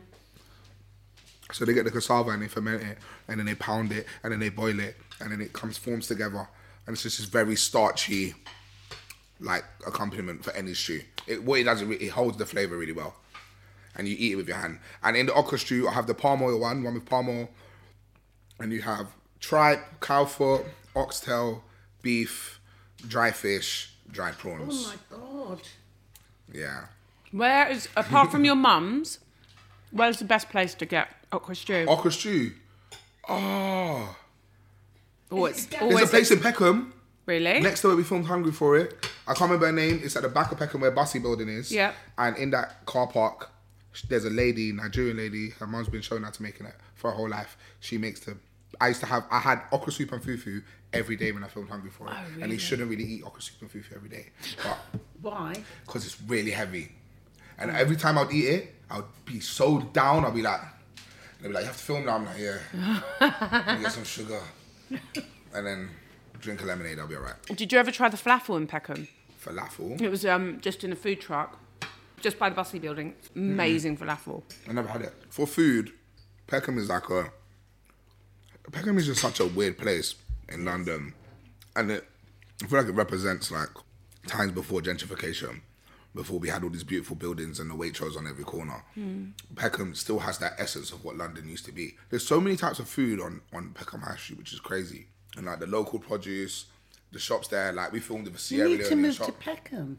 So they get the cassava and they ferment it, and then they pound it, and then they boil it, and then it forms together, and it's just this very starchy, like, accompaniment for any stew. What it does, it holds the flavor really well, and you eat it with your hand. And in the okra stew, I have the palm oil one with palm oil, and you have tripe, cow foot, oxtail, beef, dry fish, dry prawns. Oh my God. Yeah. Where is, apart from your mum's, where's the best place to get okra stew? Okra stew. Oh. Always, There's always a place in Peckham. Really? Next to it, we filmed Hungry for It. I can't remember her name. It's at the back of Peckham where Bussy Building is. Yeah. And in that car park, there's a lady, Nigerian lady. Her mum's been showing how to making it for her whole life. She makes I had okra soup and fufu every day when I filmed Hungry for It. Oh, And you shouldn't really eat okra soup and fufu every day. But Why? because it's really heavy. And every time I'd eat it, I'd be so down. I'd be like, they'd be like, you have to film now. I'm like, yeah. Let me get some sugar. And then drink a lemonade, I'll be all right. Did you ever try the falafel in Peckham? Falafel? It was just in a food truck, just by the Bussy Building. Amazing falafel. I never had it. For food, Peckham is Peckham is just such a weird place in London. And I feel like it represents like times before gentrification. before we had all these beautiful buildings and the Waitrose on every corner. Peckham still has that essence of what London used to be. There's so many types of food on Peckham High Street, which is crazy. And like the local produce, the shops there, like we filmed with a Sierra You need to Leone move shop. to Peckham.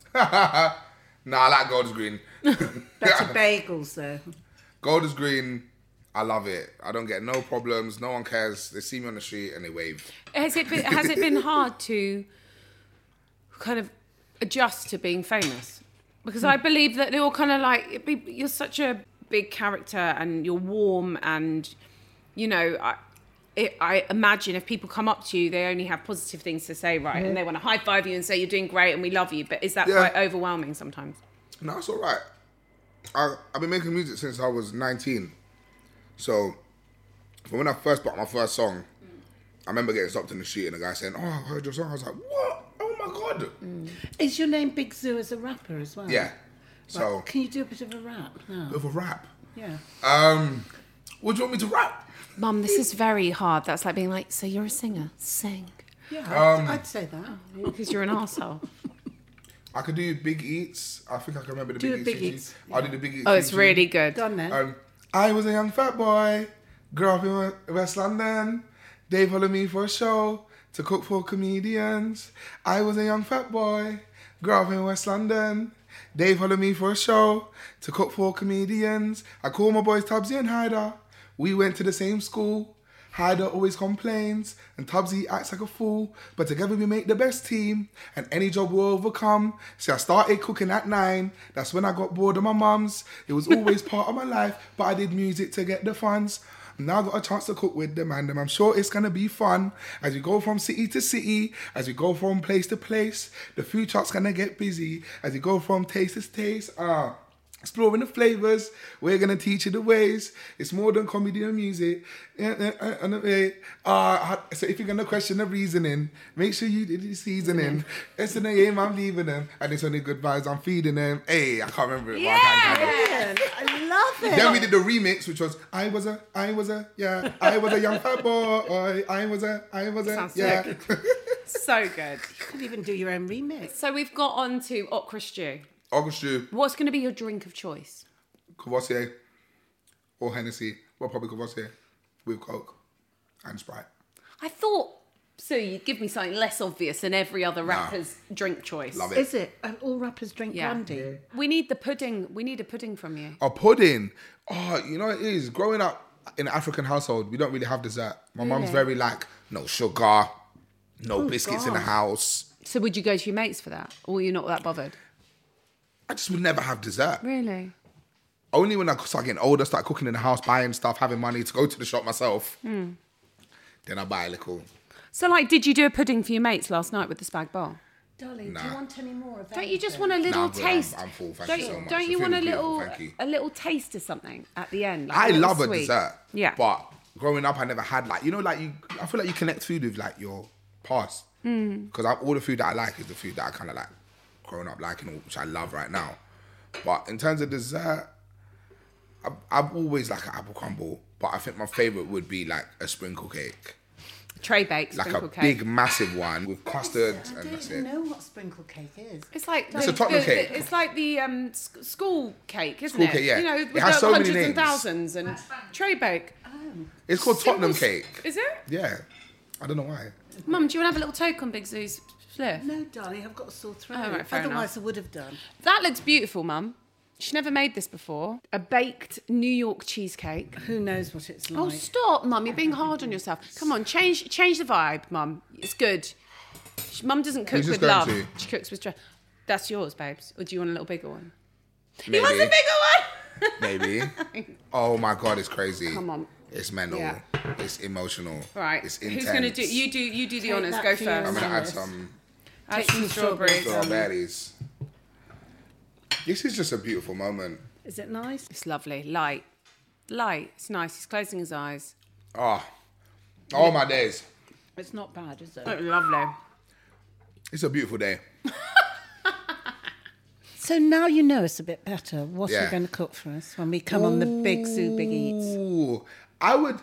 Nah, I like Golders Green. Better bagels, though. Golders Green, I love it. I don't get no problems. No one cares. They see me on the street and they wave. Has it been hard to kind of adjust to being famous? Because I believe that they're all kind of like, you're such a big character and you're warm and, you know, I imagine if people come up to you, they only have positive things to say, right? And they want to high five you and say you're doing great and we love you. But is that quite overwhelming sometimes? No, it's all right. I've been making music since I was 19. So, from when I first bought my first song, I remember getting stopped in the street and a guy saying, "Oh, I heard your song." I was like, "What? Oh my God." Is your name Big Zoo as a rapper as well? Yeah. So, Can you do a bit of a rap now? with a rap. Yeah. What do you want me to rap? Mum, this is very hard. That's like being like, so you're a singer? Sing. Yeah, I'd say that. Because you're an arsehole. I could do Big Eats. I think I can remember the Do a Big Big Eats. Eats. I'll do the Big Eats. Oh, it's feature. really good. Go on then. I was a young fat boy, grew up in West London. They followed me for a show to cook for comedians. I was a young fat boy, grew up in West London. They followed me for a show to cook for comedians. I call my boys Tubbsy and Hyder. We went to the same school. Hyder always complains and Tubbsy acts like a fool. But together we make the best team and any job we'll overcome. See, I started cooking at 9. That's when I got bored of my mums. It was always part of my life, but I did music to get the funds. Now I got a chance to cook with them and I'm sure it's going to be fun. As we go from city to city, as we go from place to place, the food truck's going to get busy. As we go from taste to taste, exploring the flavours, we're going to teach you the ways. It's more than comedy and music. So if you're going to question the reasoning, make sure you did the seasoning. It's in the game, I'm leaving them. And it's only good vibes, I'm feeding them. Hey, I can't remember it. Yeah! I love it. Then we did the remix, which was I was a young fat boy. I was a, Sounds yeah. sick. So good. You could even do your own remix. So we've got on to okra stew. August Stew, What's going to be your drink of choice? Courvoisier, or Hennessy. Well, probably Courvoisier with Coke and Sprite. I thought, Sue, you'd give me something less obvious than every other rapper's drink choice. Love it. Is it? All rappers drink brandy? We need the pudding. We need a pudding from you. A pudding. Oh, you know what it is? Growing up in an African household, we don't really have dessert. My mum's very like, no sugar, no biscuits in the house. So would you go to your mates for that? Or you're not that bothered? I just would never have dessert. Really? Only when I start getting older, start cooking in the house, buying stuff, having money to go to the shop myself. Then I buy a little. So, like, did you do a pudding for your mates last night with the spag bowl? Darling, do you want any more of that? Don't you just want a little I'm good. taste? I'm full, thank you so much. Don't You're you want a feeling beautiful, little, thank you. a little taste of something at the end? Like I little love a sweet? dessert. Yeah. But growing up, I never had like, you know, like I feel like you connect food with like your past. Because all the food that I like is the food that I kind of like growing up liking, which I love right now. But in terms of dessert, I've always liked an apple crumble. But I think my favourite would be like a sprinkle cake. Tray baked Like sprinkle a cake. big, massive one with custard I and don't that's even it. know what sprinkle cake is. It's like It's a Tottenham cake. It's like the school cake, isn't School it? cake, yeah. You know, It with has the so many hundreds and names. thousands and tray bake. It's called Tottenham Simple- cake. Is it? Yeah. I don't know why. Mum, do you want to have a little toke on Big Zoo's spliff? No, darling, I've got a sore throat. Oh, right, fair Otherwise, I would have done. That looks beautiful, Mum. She's never made this before. A baked New York cheesecake. Who knows what it's like? Oh, stop, Mum. You're being hard on yourself. Come on, change the vibe, Mum. It's good. Mum doesn't cook Who's this with going love. to? She cooks with stress. That's yours, babes. Or do you want a little bigger one? Maybe. He wants a bigger one! Maybe. Oh my God, it's crazy. Come on. It's mental. Yeah. It's emotional. Right. It's intense. Who's going to do... You do the honours. that Go for your first. I'm going to add Nice. some Add some strawberries. strawberries. This is just a beautiful moment. Is it nice? It's lovely. Light. It's nice. He's closing his eyes. Oh my days. It's not bad, is it? Oh, lovely. It's a beautiful day. So now you know us a bit better. What are Yeah. you going to cook for us when we come on the Big Zoo Big Eats? Ooh, I would.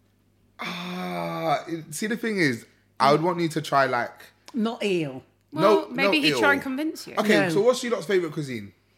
See, the thing is, I would want you to try like. Not eel. Well, no, maybe he'd eel. try and convince you. Okay, No. so what's your lot's favourite cuisine?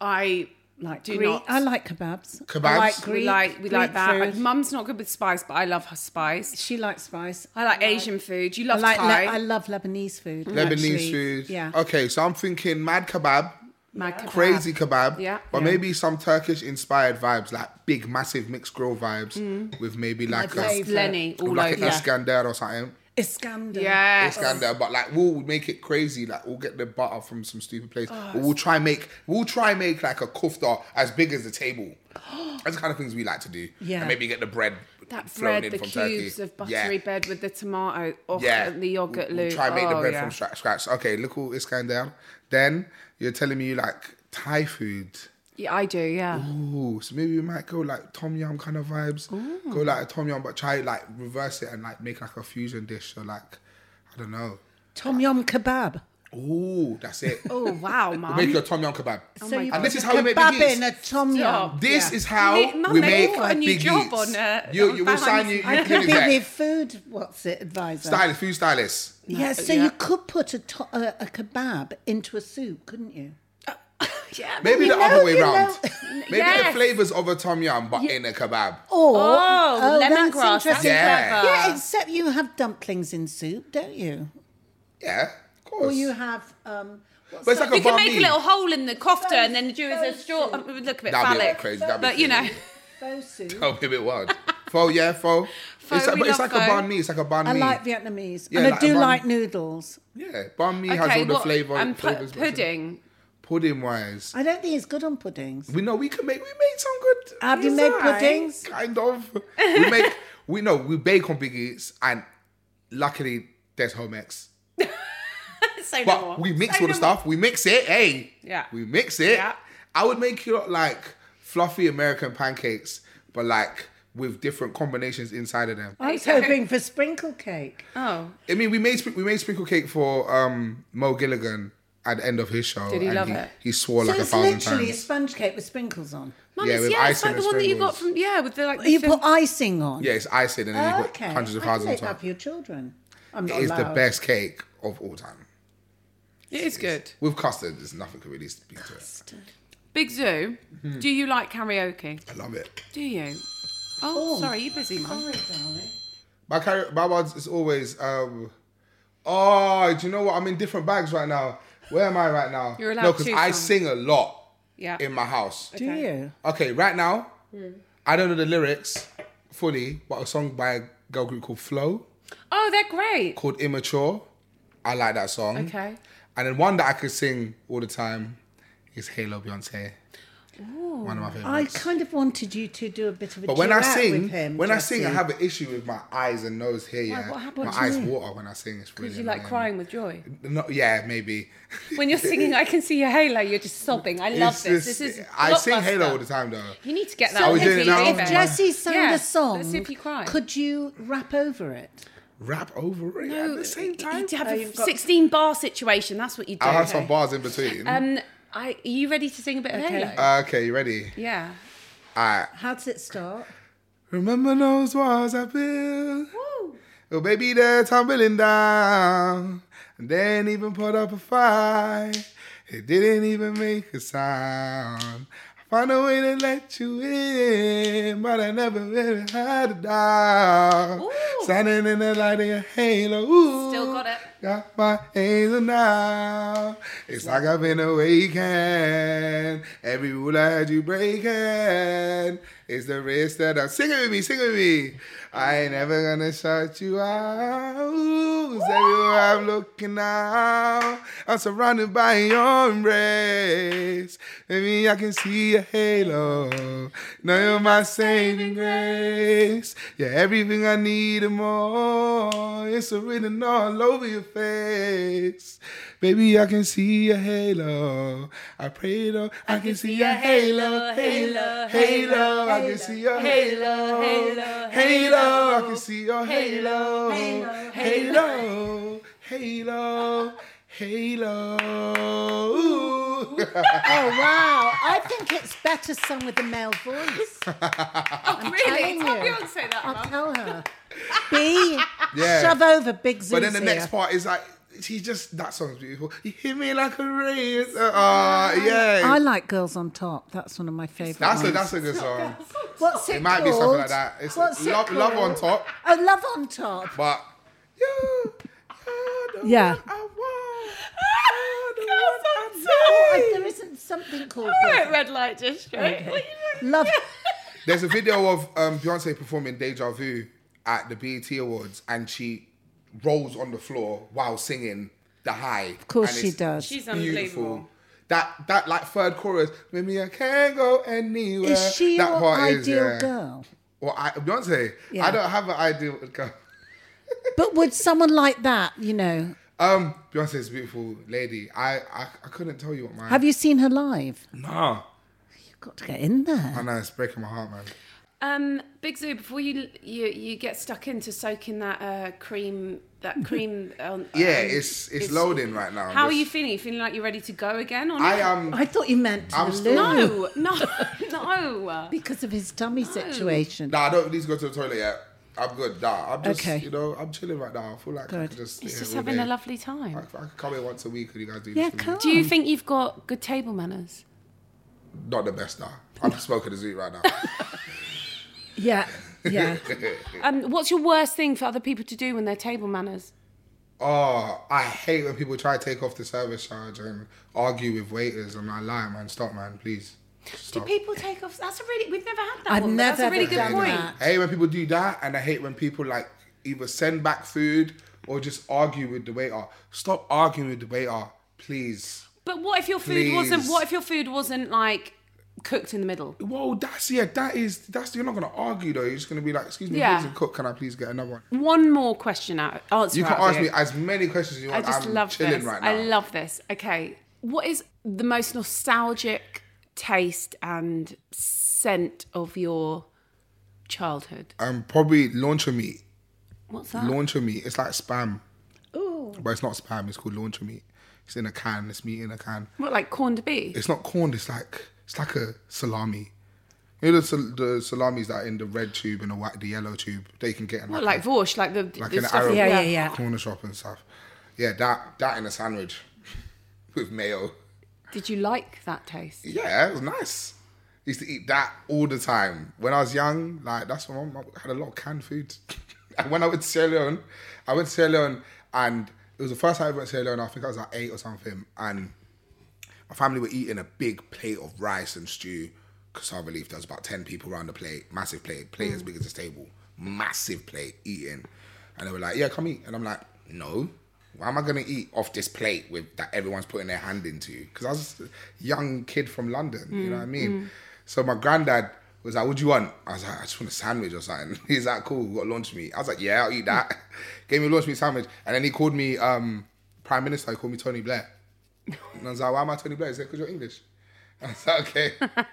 I Like do Greek. not. I like kebabs. Kebabs? I like we Greek. like Greek that. food. Mum's not good with spice, but I love her spice. She likes spice. I like Asian food. You love I Thai. love Lebanese food. Lebanese actually. food. Yeah. Okay, so I'm thinking mad kebab, Mad kebab. crazy kebab, Yeah. but maybe some Turkish inspired vibes, like big, massive mixed grill vibes, with maybe like favourite. Lenny all like over. an Iskander or something. Iskander. Yes. Iskander, but like we'll make it crazy. Like we'll get the butter from some stupid place. But we'll try make like a kufta as big as the table. That's the kind of things we like to do. Yeah. And maybe get the bread That flown bread, in the from cubes Turkey. of buttery bread with the tomato, and the yogurt We'll loop. try and make the bread yeah. from scratch. Okay, little Iskander. Then you're telling me you like Thai food. Yeah, I do, yeah. Ooh, so maybe we might go like tom yum kind of vibes. Go like a tom yum, but try like reverse it and like make like a fusion dish. So like, I don't know. Tom yum kebab. Ooh, that's it. Oh, wow, Mum. Make your tom yum kebab. So you And put this is a how we make kebab Big Eats. in a tom yum. This Yeah. is how Mum, we maybe make got a new Big job Eats. on, You will behind sign the you. I You could can be get the food, what's it, advisor. stylist, food stylist. Yeah, so Yeah. you could put a kebab into a soup, couldn't you? Yeah, Maybe You the know, other way you round. know. Maybe the Yes. flavors of a tom yum, but in a kebab. Or Oh, that's lemongrass. That's interesting. Yeah. clever. Yeah, except you have dumplings in soup, don't you? Yeah, of course. Or you have But it's like a You can banh make a mi. little hole in the kofta and then do it as a straw. It would look a bit That'd be a bit phallic. crazy. That'd be But, you know, crazy. faux soup. Oh, be a bit wild. Pho, yeah, pho. It's like, we but it's love like a pho. banh mi. It's like a banh mi. I like Vietnamese. Yeah, and I like do a banh- like noodles. Yeah, banh mi has all the flavour. And flavors. pudding. Pudding wise, I don't think it's good on puddings. we know we made some good. Have you It's made alright. puddings? Kind of. We bake on Big Eats, and luckily there's home ex. Say no But more. we mix Say all the no stuff. We mix it. Hey, Yeah. we mix it. Yeah. I would make you like fluffy American pancakes, but like with different combinations inside of them. I was hoping for sprinkle cake. Oh, I mean, we made sprinkle cake for Mo Gilligan at the end of his show. Did he and love it? He swore So like it's 1,000 literally a times. sponge cake with sprinkles on. Mum, Yeah, it's, with it's icing like the and one that you got sprinkles. from, with the like. You the put icing on. Yeah, it's icing and then you put Okay. hundreds of I thousands can on make that top. for your children. I'm not It is the allowed. best cake of all time. It is good. With custard, there's nothing can really speak to it. Big Zoo, Hmm. do you like karaoke? I love it. Do you? Oh, sorry, you busy, Mum? Sorry, darling. My words is always, oh, do you know what? I'm in different bags right now. Where am I right now? You're allowed No, because two I songs. sing a lot Yeah. in my house. Do you? Okay, right now, I don't know the lyrics fully, but a song by a girl group called Flow Oh, they're great. called Immature. I like that song. Okay. And then one that I could sing all the time is Halo Beyonce. One of my I favorites. kind of wanted you to do a bit of a But when I duet sing, with him, I sing, I Jesse. have an issue with my eyes and nose here. Yeah, what happened? my What do you eyes mean? water when I sing. It's really Because you like annoying. crying with joy. No, yeah, maybe. When you're singing, I can see your halo. You're just sobbing. I love It's this. just- This is. I sing blockbuster. Halo all the time though. You need to get that. So Are we on doing it now? if TV. Jesse sang Yeah, a song, let's see if you cry. could you rap over it? Rap over it at the same time. You have a you've got- 16-bar situation. That's what you do. I'll have some bars in between. Are you ready to sing a bit of Okay. Halo? Okay, you ready? Yeah. Alright. How does it start? Remember those walls I built? Oh, baby, they're tumbling down. And they ain't even put up a fight. It didn't even make a sound. I found a way to let you in, but I never really had a doubt. Ooh. Standing in the light of your halo. Ooh. Still got it. Got my angel now. It's like I've been awakened. Every rule I had you breaking. It's the risk that I'm sing it with me, sing it with me. I ain't never gonna shut you out. 'Cause everywhere I'm looking now, I'm surrounded by your embrace. Maybe I can see your halo. Now you're my saving grace. You're everything I need and more. It's written all over your face. Baby, I can see your halo. I pray though, I can see your halo, halo, halo. I can see your halo, halo, halo. I can see your halo, halo, halo, halo. Ooh. Oh wow! I think it's better sung with a male voice. Oh, really? telling Tell you. Beyonce that, I'll Mum. tell her. B, Yeah. shove over Big Zeus But then the next here. part is like, She just, that song's beautiful. You hit me like a ray. Yeah. I like Girls on Top. That's one of my favourite That's a good song. What's it It might called? be something like that. It's Love on Top. Oh, Love on Top. But you're the Yeah. one I want. Oh, there isn't something called that. Red Light District. Love. There's a video of Beyonce performing Deja Vu at the BET Awards, and she rolls on the floor while singing The High. Of course and she it's does. She's beautiful. unbelievable. That like third chorus, maybe I can't go anywhere. Is she that your part ideal girl? Well, Beyonce, Yeah. I don't have an ideal girl. But would someone like that, you know? Beyonce's a beautiful lady. I couldn't tell you what mine. Have you seen her live? Nah. You've got to get in there. I know, it's breaking my heart, man. Big Zoo, before you get stuck into soaking that cream on, Yeah, it's loading right now. How are you feeling? You feeling like you're ready to go again? Or I not? am. I thought you meant to I'm the still- loo. No. Because of his tummy situation. Nah, I don't need to go to the toilet yet. I'm good. Nah, I'm just, Okay. I'm chilling right now. I feel like I Good. can just It's sit just here all having a day. lovely time. I can come here once a week and you guys do Yeah, this for me. come. Do you think you've got good table manners? Not the best, nah. I'm smoking a zoo right now. Yeah, yeah. What's your worst thing for other people to do when they're table manners? Oh, I hate when people try to take off the service charge and argue with waiters. I'm like, lie, man. Stop, man. Please. Do Stop. people take off? We've never had that I've one. But that's never a really good done point. that. I hate when people do that, and I hate when people like either send back food or just argue with the waiter. Stop arguing with the waiter, please. But what if your food Please. wasn't like cooked in the middle? Whoa, that's you're not gonna argue though. You're just gonna be like, excuse me, Yeah. please, cook, can I please get another one? One more question answer. You can out of ask you. me as many questions as you I want. just I'm love chilling this. right now. I love this. Okay, what is the most nostalgic taste and scent of your childhood? Probably launcher meat. What's that? Launcher meat. It's like Spam. Ooh. But it's not Spam. It's called launcher meat. It's in a can. It's meat in a can. What, like corned beef? It's not corned. It's like a salami. You know the salamis that are in the red tube and the yellow tube. They can get in What, like Vorsch, like the like the in an stuff- Arab Yeah. corner shop and stuff. Yeah, that in a sandwich with mayo. Did you like that taste? Yeah, it was nice. Used to eat that all the time. When I was young, like that's when I had a lot of canned food. And when I went to Sierra Leone, and it was the first time I went to Sierra Leone. I think I was like 8 or something, and my family were eating a big plate of rice and stew. Cassava leaf. There was about 10 people around the plate, massive plate as big as this table, massive plate eating, and they were like, "Yeah, come eat," and I'm like, "No." Why am I going to eat off this plate with that everyone's putting their hand into? Because I was just a young kid from London, you know what I mean? So my granddad was like, "What do you want?" I was like, "I just want a sandwich or something." He's like, "Cool, we got lunch meat." I was like, "Yeah, I'll eat that." Gave me a lunch meat sandwich. And then he called me Prime Minister. He called me Tony Blair. And I was like, "Why am I Tony Blair?" He said, "Because you're English." I was like, "Okay."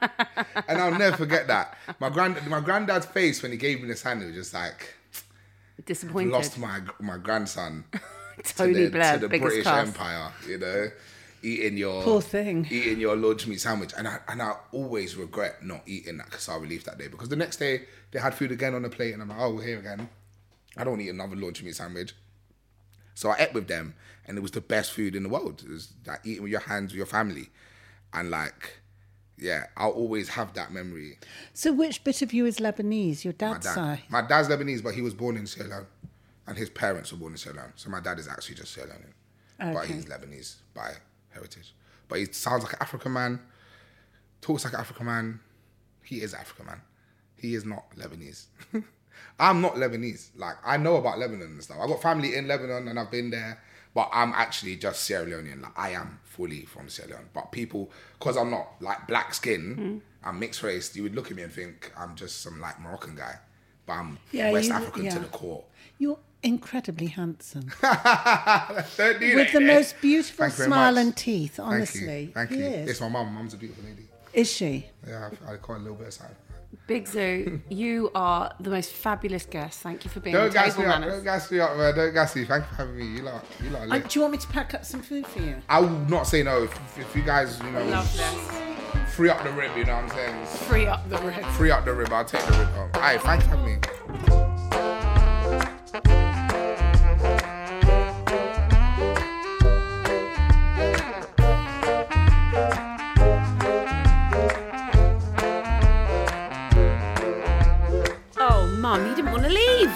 And I'll never forget that. My granddad's face when he gave me the sandwich was like, Disappointed. lost my grandson. Tony Blair, to the biggest British cast. Empire, you know, eating your Poor thing. eating your lunch meat sandwich, and I always regret not eating that cassava leaf that day, because the next day they had food again on the plate, and I'm like, "Oh, we're here again. I don't want to eat another lunch meat sandwich." So I ate with them, and it was the best food in the world. It was like eating with your hands with your family, and like, yeah, I'll always have that memory. So which bit of you is Lebanese? Your dad's side? My dad's Lebanese, but he was born in Sierra Leone, and his parents were born in Sierra Leone. So my dad is actually just Sierra Leonean, but he's Lebanese by heritage. But he sounds like an African man, talks like an African man. He is an African man. He is not Lebanese. I'm not Lebanese. Like, I know about Lebanon and stuff. I got family in Lebanon and I've been there, but I'm actually just Sierra Leonean. Like, I am fully from Sierra Leone. But people, because I'm not like black skin, I'm mixed race, you would look at me and think I'm just some like Moroccan guy. But I'm West African to the core. You're incredibly handsome. Don't do With that, the yeah. most beautiful Thank you very smile much. and teeth, honestly. Thank you. He is. It's my mum. Mum's a beautiful lady. Is she? Yeah, I caught a little bit of sight. Big Zoo, you are the most fabulous guest. Thank you for being Don't on gas Table me up. Manners. Don't gas me up, man. Don't gas me. Thank you for having me. You lot lit. Do you want me to pack up some food for you? I will not say no. If you guys, you know, Love this. free up the rib, you know what I'm saying? Free up the rib. Free up the rib. I'll take the rib home. All right, thank you for having me.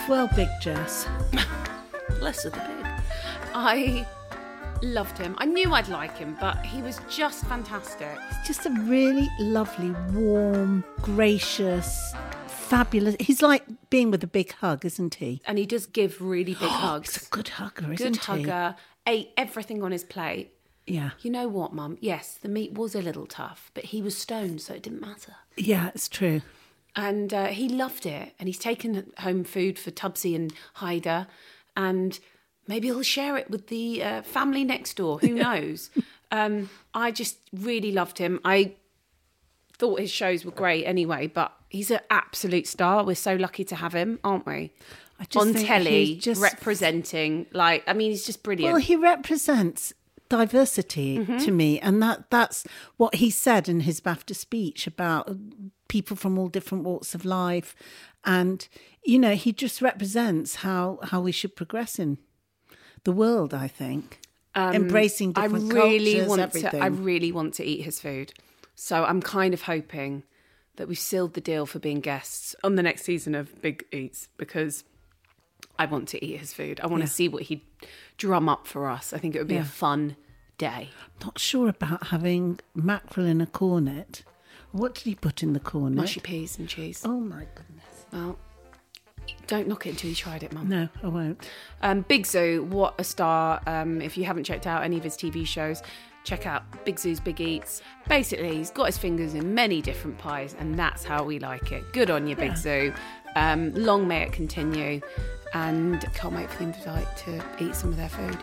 Well, Big Jess. Bless of the pig. I loved him. I knew I'd like him, but he was just fantastic. He's just a really lovely, warm, gracious, fabulous. He's like being with a big hug, isn't he? And he does give really big hugs. He's a good hugger, isn't Good he? hugger. Ate everything on his plate. Yeah. You know what, Mum? Yes, the meat was a little tough, but he was stoned, so it didn't matter. Yeah, it's true. And he loved it. And he's taken home food for Tubbsy and Haida. And maybe he'll share it with the family next door. Who knows? I just really loved him. I thought his shows were great anyway, but he's an absolute star. We're so lucky to have him, aren't we? On telly, representing, he's just brilliant. Well, he represents diversity to me, and that's what he said in his BAFTA speech about people from all different walks of life, and he just represents how we should progress in the world. I think embracing different cultures, everything. I really want to eat his food, so I'm kind of hoping that we've sealed the deal for being guests on the next season of Big Eats, because I want to eat his food. I want to see what he'd drum up for us. I think it would be a fun day. Not sure about having mackerel in a cornet. What did he put in the cornet? Mushy peas and cheese. Oh my goodness. Well, don't knock it until you tried it, Mum. No, I won't. Big Zoo, what a star. If you haven't checked out any of his TV shows, check out Big Zoo's Big Eats. Basically, he's got his fingers in many different pies, and that's how we like it. Good on you, Big Zoo. Long may it continue. And can't wait for the invite to eat some of their food.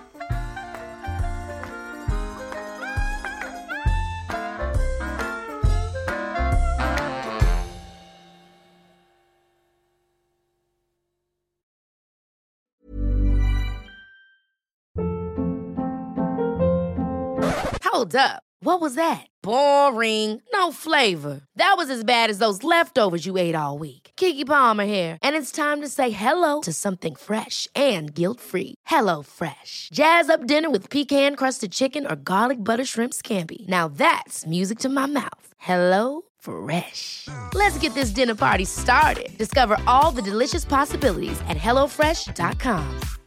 Hold up. What was that? Boring. No flavor. That was as bad as those leftovers you ate all week. Keke Palmer here, and it's time to say hello to something fresh and guilt-free. Hello Fresh. Jazz up dinner with pecan-crusted chicken or garlic butter shrimp scampi. Now that's music to my mouth. Hello Fresh. Let's get this dinner party started. Discover all the delicious possibilities at HelloFresh.com.